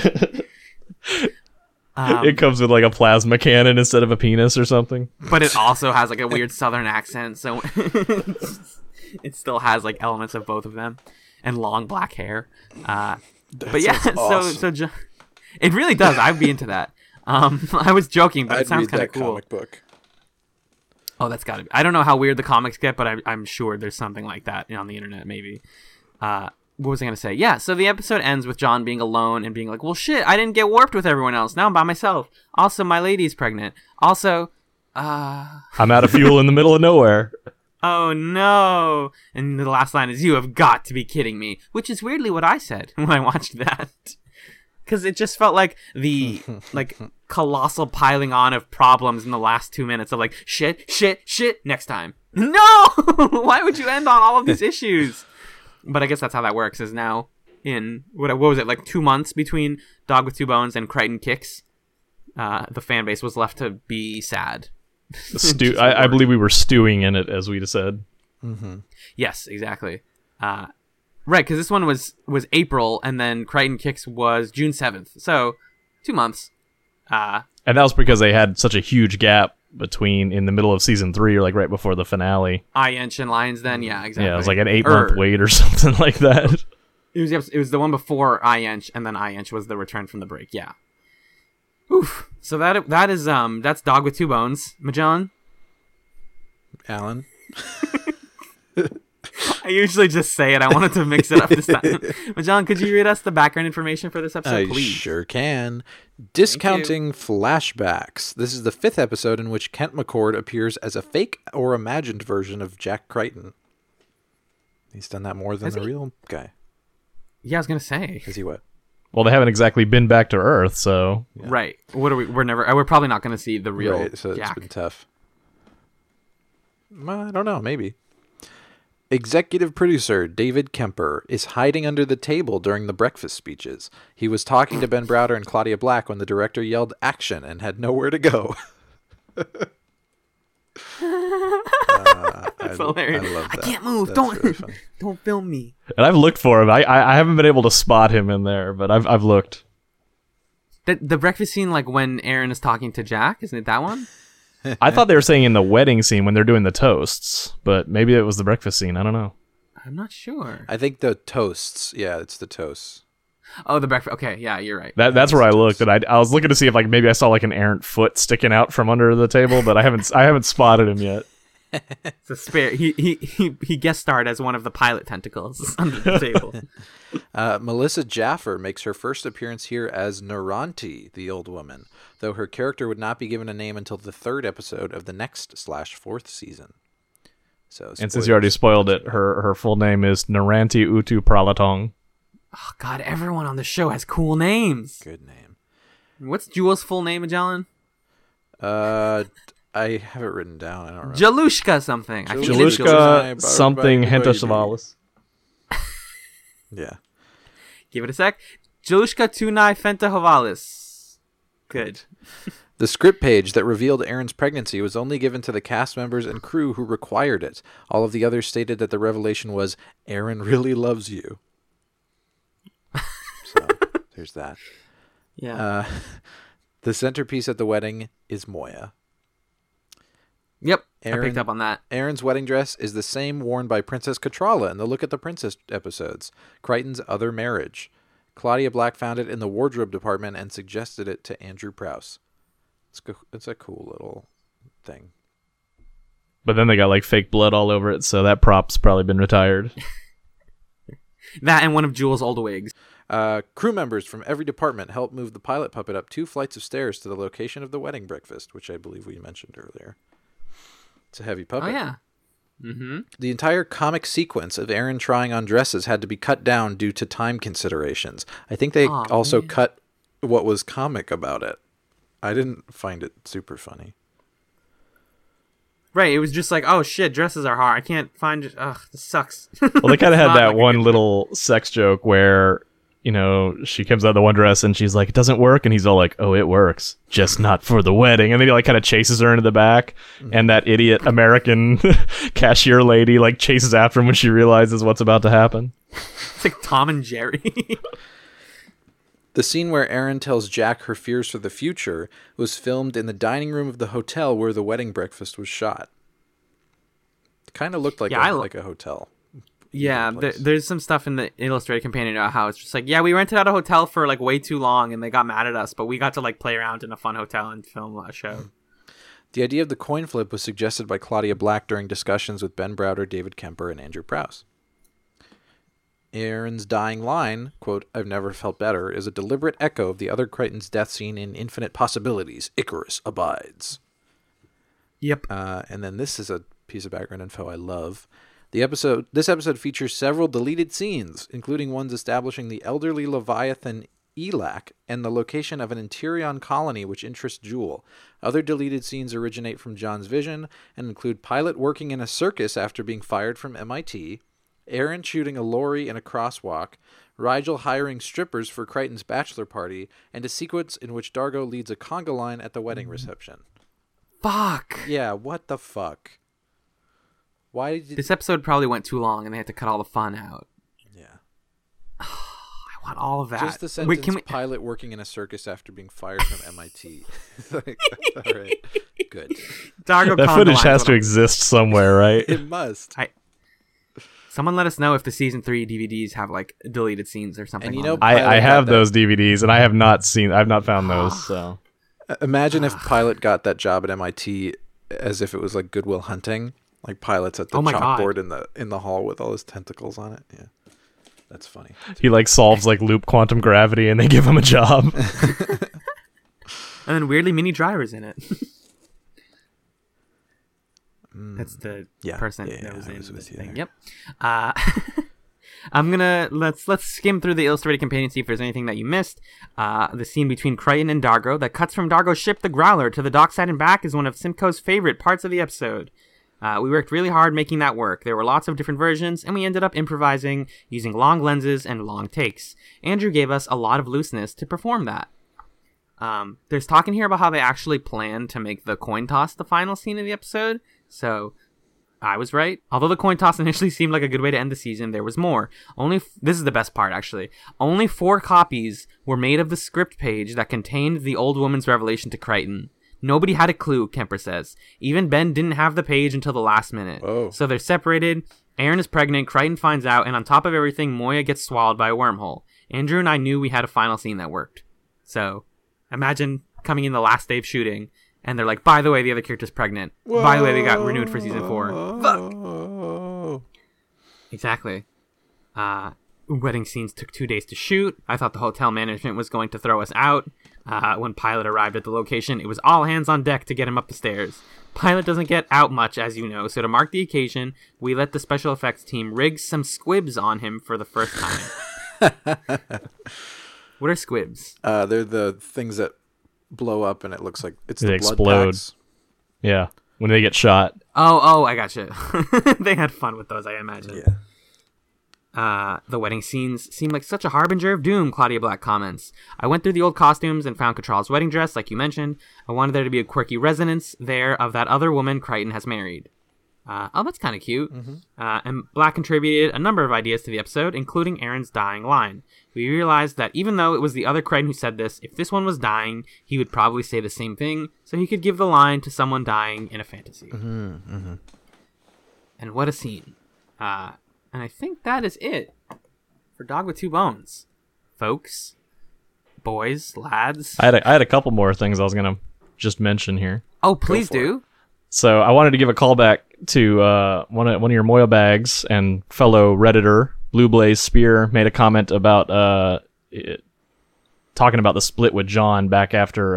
It comes with like a plasma cannon instead of a penis or something. But it also has like a weird southern accent, so it still has like elements of both of them, and long black hair. But yeah, awesome. so it really does. I'd be into that. I was joking, but I'd it sounds read kind of that cool. comic book. Oh, that's gotta be. I don't know how weird the comics get, but I'm sure there's something like that on the internet, maybe. What was I gonna say? Yeah, so the episode ends with John being alone and being like, well, shit, I didn't get warped with everyone else. Now I'm by myself. Also, my lady's pregnant. Also, I'm out of fuel in the middle of nowhere. oh no. And the last line is, you have got to be kidding me, which is weirdly what I said when I watched that. Because it just felt like the like colossal piling on of problems in the last 2 minutes of like shit next time. No, why would you end on all of these issues? But I guess that's how that works. Is now in what was it, like 2 months between Dog with Two Bones and Crichton Kicks? The fan base was left to be sad. I believe we were stewing in it, as we said. Yes, exactly. Right, because this one was April, and then Crichton Kicks was June 7th. So, 2 months. And that was because they had such a huge gap between in the middle of season 3 or like right before the finale. Inch and Lions then, yeah, exactly. Yeah, it was like an 8-month wait or something like that. It was the one before Inch, and then Inch was the return from the break, yeah. Oof. So that is that's Dog with Two Bones. Magellan? Alan? I usually just say it. I wanted to mix it up this time. Magellan, could you read us the background information for this episode, I please? sure can. Discounting flashbacks. This is the 5th episode in which Kent McCord appears as a fake or imagined version of Jack Crichton. He's done that more than the real guy. Yeah, I was gonna say. Is he what? Well, they haven't exactly been back to Earth, so Yeah. Right. What are we? We're probably not gonna see the real Right, so it's Jack. been tough. Well, I don't know, maybe. Executive producer David Kemper is hiding under the table during the breakfast speeches. He was talking to Ben Browder and Claudia Black when the director yelled action and had nowhere to go. That's hilarious. I love that. I can't move. That's Don't really funny. don't film me. and I've looked for him. I haven't been able to spot him in there, but I've looked. The breakfast scene, like when Aaron is talking to Jack, isn't it that one? I thought they were saying in the wedding scene when they're doing the toasts, but maybe it was the breakfast scene. I don't know. I'm not sure. I think the toasts. Yeah, it's the toasts. Oh, the breakfast. Okay, yeah, you're right. That's where I looked, and I was looking to see if like maybe I saw like an errant foot sticking out from under the table, but I haven't spotted him yet. It's a spare. He guest starred as one of the pilot tentacles under the table. Melissa Jaffer makes her first appearance here as Naranti, the old woman, though her character would not be given a name until the 3rd episode of the next/4th season. So, And since you already spoiled it, her full name is Naranti Utu Pralatong. Oh God, everyone on the show has cool names. Good name. What's Jewel's full name, Magellan? I have it written down. I don't remember. Jalushka something. I think it is Jalushka something Hentasavalis. Yeah. Give it a sec. Jalushka Tunai Fentahovalis. Good. The script page that revealed Aaron's pregnancy was only given to the cast members and crew who required it. All of the others stated that the revelation was, Aaron really loves you. So, there's that. Yeah. The centerpiece at the wedding is Moya. Yep. I Aaron- picked up on that. Aaron's wedding dress is the same worn by Princess Katrala in the Look at the Princess episodes, Crichton's other marriage. Claudia Black found it in the wardrobe department and suggested it to Andrew Prowse. It's a cool little thing. But then they got like fake blood all over it, so that prop's probably been retired. That and one of Jewel's old wigs. Crew members from every department helped move the pilot puppet up 2 flights of stairs to the location of the wedding breakfast, which I believe we mentioned earlier. It's a heavy puppet. Oh yeah. Mm-hmm. The entire comic sequence of Aaron trying on dresses had to be cut down due to time considerations. I think they Aw, also man. cut what was comic about it. I didn't find it super funny. Right, it was just like, oh shit, dresses are hard. I can't find. Ugh, this sucks. Well, they kind of had Not that like a one good little sex joke where, you know, she comes out of the one dress and she's like, it doesn't work. And he's all like, oh, it works. Just not for the wedding. And then he like kind of chases her into the back. And that idiot American cashier lady like chases after him when she realizes what's about to happen. It's like Tom and Jerry. The scene where Erin tells Jack her fears for the future was filmed in the dining room of the hotel where the wedding breakfast was shot. It kind of looked like, like a hotel. Yeah, place. there's some stuff in the Illustrated Companion about how it's just like, yeah, we rented out a hotel for like way too long and they got mad at us, but we got to like play around in a fun hotel and film a show. The idea of the coin flip was suggested by Claudia Black during discussions with Ben Browder, David Kemper, and Andrew Prowse. Erin's dying line, quote, "I've never felt better," is a deliberate echo of the other Crichton's death scene in Infinite Possibilities, Icarus Abides. Yep. And then this is a piece of background info I love. This episode features several deleted scenes, including ones establishing the elderly Leviathan Elac and the location of an Interion colony which interests Jewel. Other deleted scenes originate from John's vision and include Pilot working in a circus after being fired from MIT, Erin shooting a lorry in a crosswalk, Rigel hiring strippers for Crichton's bachelor party, and a sequence in which Dargo leads a conga line at the wedding reception. Fuck. Yeah, what the fuck? Why did This episode probably went too long and they had to cut all the fun out. Yeah. I want all of that. Just the sentence, Wait, can we... Pilot working in a circus after being fired from MIT. Like, all right, good. Dargo That Conga footage line's has what to I'm- exist somewhere, right? It must. Someone let us know if the season 3 DVDs have like deleted scenes or something. And you on know, them. Pilot I got have that. those DVDs and I've not found those. So Imagine if Pilot got that job at MIT as if it was like Goodwill Hunting, like Pilot's at the Oh my God. chalkboard in the hall with all his tentacles on it. Yeah, that's funny. he like solves like loop quantum gravity and they give him a job. And then weirdly, Minnie Driver's in it. That's the person that was I in was with this you thing. there. Yep. Let's skim through the Illustrated Companion, see if there's anything that you missed. The scene between Crichton and Dargo that cuts from Dargo's ship, the Growler, to the dockside and back is one of Simcoe's favorite parts of the episode. We worked really hard making that work. There were lots of different versions, and we ended up improvising using long lenses and long takes. Andrew gave us a lot of looseness to perform that. There's talk in here about how they actually planned to make the coin toss the final scene of the episode, so I was right. Although the coin toss initially seemed like a good way to end the season, there was more. This is the best part, actually. Only 4 copies were made of the script page that contained the old woman's revelation to Crichton. Nobody had a clue, Kemper says. Even Ben didn't have the page until the last minute. Whoa. So they're separated. Erin is pregnant, Crichton finds out, and on top of everything, Moya gets swallowed by a wormhole. Andrew and I knew we had a final scene that worked. So, imagine coming in the last day of shooting, and they're like, by the way, the other character's pregnant. By the way, they got renewed for season 4. Fuck! Exactly. Wedding scenes took 2 days to shoot. I thought the hotel management was going to throw us out. When Pilot arrived at the location, it was all hands on deck to get him up the stairs. Pilot doesn't get out much, as you know, so to mark the occasion, we let the special effects team rig some squibs on him for the first time. What are squibs? They're the things that blow up and it looks like it's They the blood explode. packs. Yeah, when they get shot. Oh, I gotcha. They had fun with those, I imagine. Yeah. The wedding scenes seem like such a harbinger of doom, Claudia Black comments. I went through the old costumes and found Catral's wedding dress, like you mentioned. I wanted there to be a quirky resonance there of that other woman Crichton has married. That's kind of cute. And Black contributed a number of ideas to the episode, including Erin's dying line. We realized that even though it was the other Crichton who said this, if this one was dying, he would probably say the same thing, so he could give the line to someone dying in a fantasy. And what a scene. And I think that is it for Dog with Two Bones. Folks, boys, lads. I had a couple more things I was gonna just mention here. Oh, please for it. do. So I wanted to give a call back to one of your Moya bags and fellow Redditor Blue Blaze Spear made a comment about talking about the split with John back after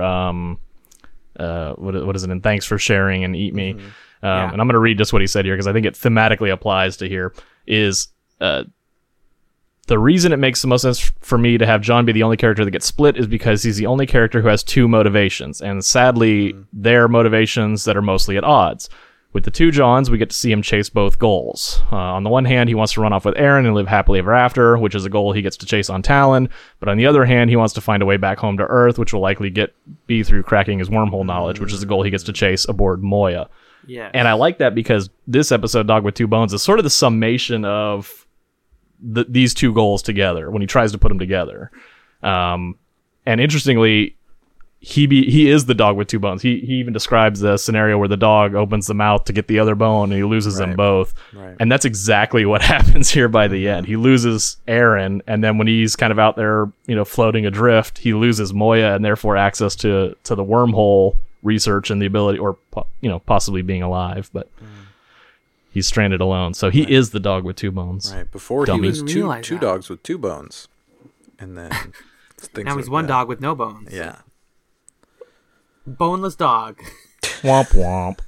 what is it? And thanks for sharing and eat me. Yeah. And I'm gonna read just what he said here because I think it thematically applies to here. Is the reason it makes the most sense for me to have John be the only character that gets split is because he's the only character who has two motivations, and sadly, they're motivations that are mostly at odds. With the two Johns, we get to see him chase both goals. On the one hand, he wants to run off with Aaron and live happily ever after, which is a goal he gets to chase on Talon. But on the other hand, he wants to find a way back home to Earth, which will likely be through cracking his wormhole knowledge, which is a goal he gets to chase aboard Moya. Yeah. And I like that because this episode, Dog with Two Bones, is sort of the summation of these two goals together when he tries to put them together. And interestingly, he is the dog with two bones. He even describes the scenario where the dog opens the mouth to get the other bone and he loses them both. Right. And that's exactly what happens here by the end. He loses Aaron, and then when he's kind of out there, floating adrift, he loses Moya and therefore access to the wormhole research and the ability, or possibly being alive, but he's stranded alone. So he is the dog with two bones. Right. Before Dummy. he was Didn't two realize that. dogs with two bones. And then things Now he's like one that. dog with no bones. Yeah. Boneless dog. Womp womp.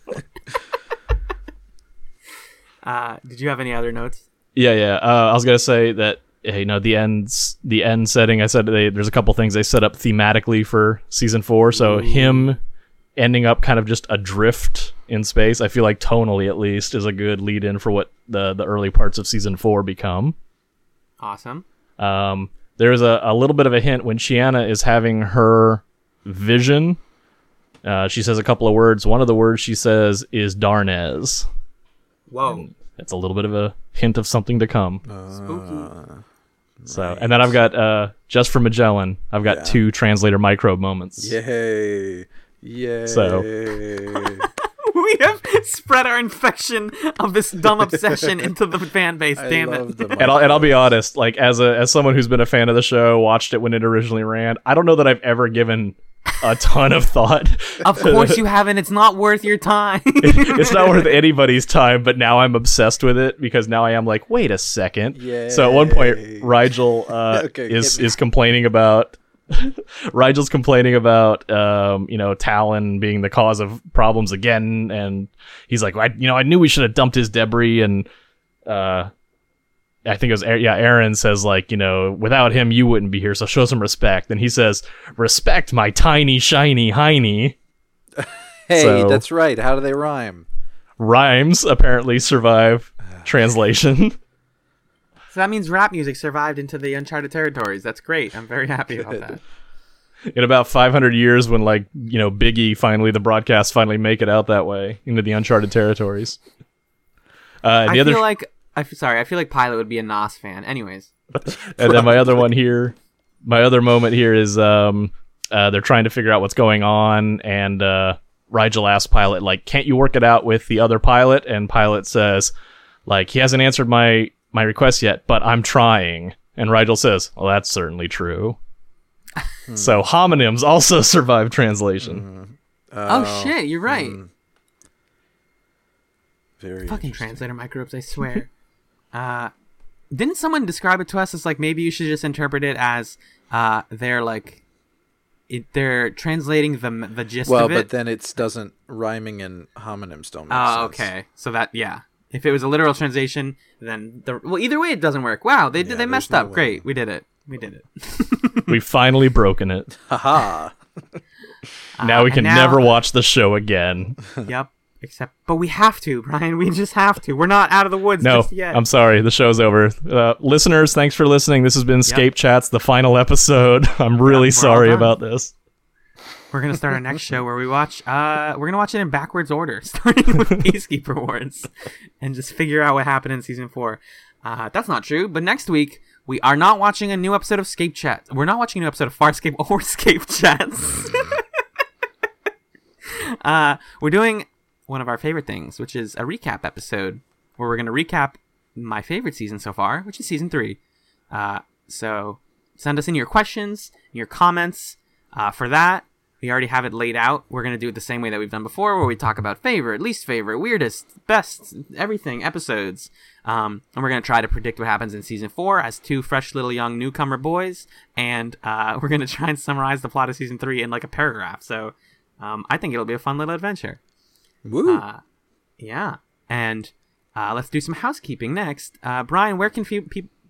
Did you have any other notes? Yeah. I was gonna say that the end setting. I said there's a couple things they set up thematically for season 4. So him ending up kind of just adrift in space, I feel like tonally at least is a good lead in for what the early parts of season 4 become. Awesome. There's a little bit of a hint when Chiana is having her vision. She says a couple of words. One of the words she says is Darnez. Whoa. It's a little bit of a hint of something to come. Spooky. So, and then I've got just for Magellan, I've got 2 translator microbe moments. Yay. Yay. So. We have spread our infection of this dumb obsession into the fan base. Damn it. And I'll be honest, like as someone who's been a fan of the show, watched it when it originally ran, I don't know that I've ever given a ton of thought. Of course you haven't. It's not worth your time. It's not worth anybody's time, but now I'm obsessed with it because now I am like, wait a second. Yay. So at one point, Rigel Okay, is complaining about. Rigel's complaining about Talon being the cause of problems again, and he's like, I knew we should have dumped his debris, and I think it was Aaron says like, without him you wouldn't be here, so show some respect. And he says, respect my tiny shiny hiney. Hey, So- that's right. How do they rhyme? Rhymes apparently survive translation. So that means rap music survived into the uncharted territories. That's great. I'm very happy about that. In about 500 years, when Biggie the broadcasts finally make it out that way into the uncharted territories. I feel like Pilot would be a Nas fan. Anyways. And then my other moment here is they're trying to figure out what's going on, and Rigel asks Pilot, like, can't you work it out with the other pilot? And Pilot says, like, he hasn't answered my request yet, but I'm trying. And Rigel says, well, that's certainly true. So homonyms also survive translation. Oh shit, you're right. Very Fucking interesting. translator microbes, I swear. Didn't someone describe it to us as like maybe you should just interpret it as they're translating the gist Well, of it? but then it doesn't rhyming and homonyms don't make sense. Oh, okay. So that if it was a literal translation, then either way it doesn't work. Wow, they there's messed no up. way. Great, we did it. We've finally broken it. Haha. Now we and can now- never watch the show again. Yep. But we have to, Brian. We just have to. We're not out of the woods No, just yet. I'm sorry. The show's over. Listeners, thanks for listening. This has been Scape Chats, the final episode. I'm really we're all sorry done. about this. We're gonna start our next show where we watch. We're gonna watch it in backwards order, starting with Peacekeeper Wars, and just figure out what happened in season 4. That's not true. But next week we are not watching a new episode of Scape Chat. We're not watching a new episode of Farscape or Scape Chats. We're doing one of our favorite things, which is a recap episode where we're gonna recap my favorite season so far, which is season 3. So send us in your questions, your comments. For that, we already have it laid out. We're going to do it the same way that we've done before, where we talk about favorite, least favorite, weirdest, best, everything, episodes. And we're going to try to predict what happens in season 4 as 2 fresh little young newcomer boys. And we're going to try and summarize the plot of season 3 in like a paragraph. So I think it'll be a fun little adventure. Woo. Yeah. And let's do some housekeeping next. Brian, where can people...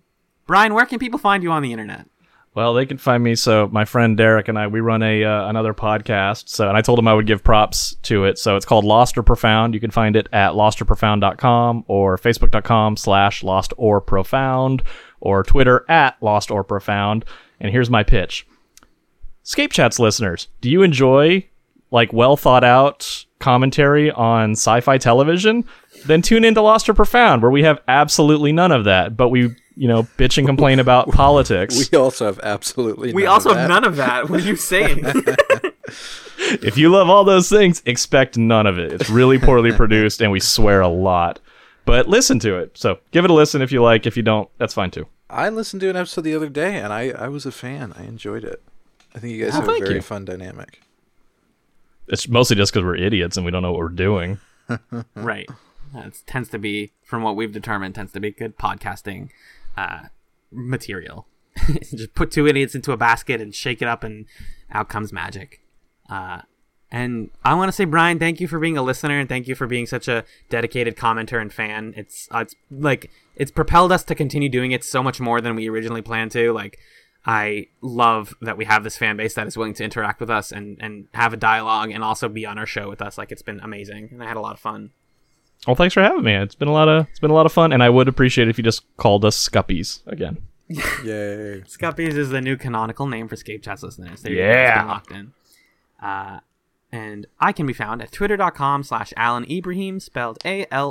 Brian, where can people find you on the internet? Well, they can find me. So my friend Derek and I, we run another podcast. So, and I told him I would give props to it. So it's called Lost or Profound. You can find it at lostorprofound.com or facebook.com/lostorprofound or Twitter at lostorprofound. And here's my pitch. Scape Chats listeners, do you enjoy like well thought out commentary on sci-fi television? Then tune into Lost or Profound, where we have absolutely none of that, but we, bitch and complain about politics. We also have absolutely We none also of have that. none of that. What are you saying? If you love all those things, expect none of it. It's really poorly produced, and we swear a lot. But listen to it. So give it a listen if you like. If you don't, that's fine too. I listened to an episode the other day, and I was a fan. I enjoyed it. I think you guys Oh, have a thank very you. fun dynamic. It's mostly just because we're idiots and we don't know what we're doing. Right. That tends to be, from what we've determined, tends to be good podcasting material. Just put two idiots into a basket and shake it up, and out comes magic. And I want to say, Brian, thank you for being a listener, and thank you for being such a dedicated commenter and fan. It's propelled us to continue doing it so much more than we originally planned to. Like, I love that we have this fan base that is willing to interact with us and have a dialogue and also be on our show with us. Like, it's been amazing, and I had a lot of fun. Well, thanks for having me. It's been a lot of fun, and I would appreciate it if you just called us Scuppies again. Yay. Scuppies is the new canonical name for Scape Chats listeners. There you go. Yeah. It's been locked in. And I can be found at twitter.com/Alan Ibrahim, spelled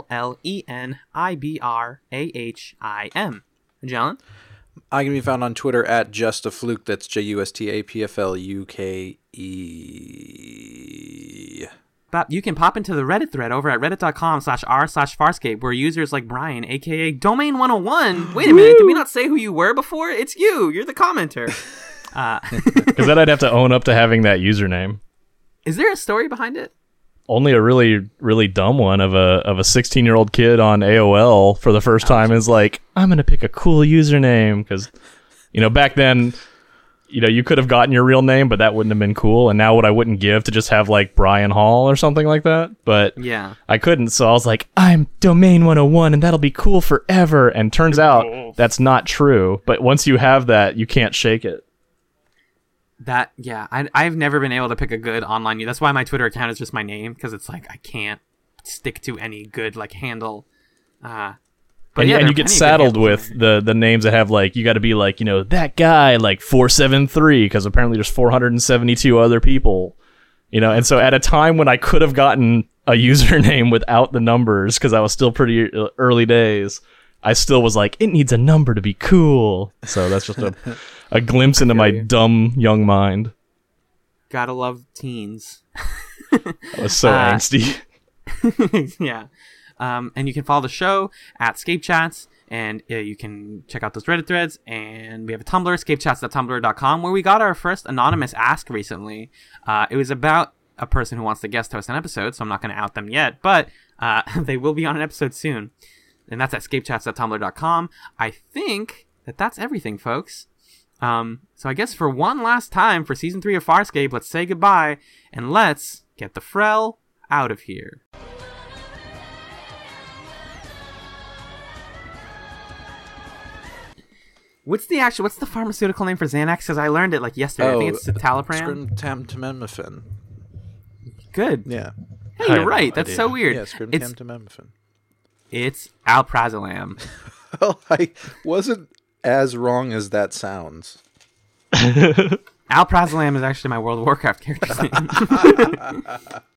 ALLENIBRAHIM. Jalen? I can be found on Twitter at JustAFluke. That's JUSTAPFLUKE. But you can pop into the Reddit thread over at reddit.com/r/Farscape, where users like Brian, aka Domain 101. Wait a minute, did we not say who you were before? It's you. You're the commenter. Because then I'd have to own up to having that username. Is there a story behind it? Only a really, really dumb one of a 16-year-old kid on AOL for the first time is like, I'm gonna pick a cool username because, back then, you could have gotten your real name, but that wouldn't have been cool. And now what I wouldn't give to just have like Brian Hall or something like that, but Yeah. I couldn't. So I was like, I'm Domain 101, and that'll be cool forever. And turns out that's not true. But once you have that, you can't shake it. I've never been able to pick a good online. That's why my Twitter account is just my name, because it's like I can't stick to any good like handle. But And, yeah, and there you are get plenty of good saddled handles with on the names that have like, you got to be like, that guy like 473, because apparently there's 472 other people, and so at a time when I could have gotten a username without the numbers, because I was still pretty early days, I still was like, it needs a number to be cool. So that's just a glimpse into my dumb young mind. Gotta love teens. I was so angsty. Yeah. And you can follow the show at Scape Chats, and you can check out those Reddit threads, and we have a Tumblr, scapechats.tumblr.com, where we got our first anonymous ask recently. It was about a person who wants to guest host an episode, so I'm not going to out them yet, but they will be on an episode soon. And that's at scapechats.tumblr.com. I think that's everything, folks. So I guess for one last time for Season 3 of Farscape, let's say goodbye, and let's get the Frel out of here. What's the pharmaceutical name for Xanax? Because I learned it like yesterday. I think it's citalopram. Scrimtamtamemophen. Good. Yeah. Hey, I you're have no right. That's idea. so weird. Yeah, It's scrimtamtamemophen. it's alprazolam. Well, I wasn't as wrong as that sounds. Alprazolam is actually my World of Warcraft character's name.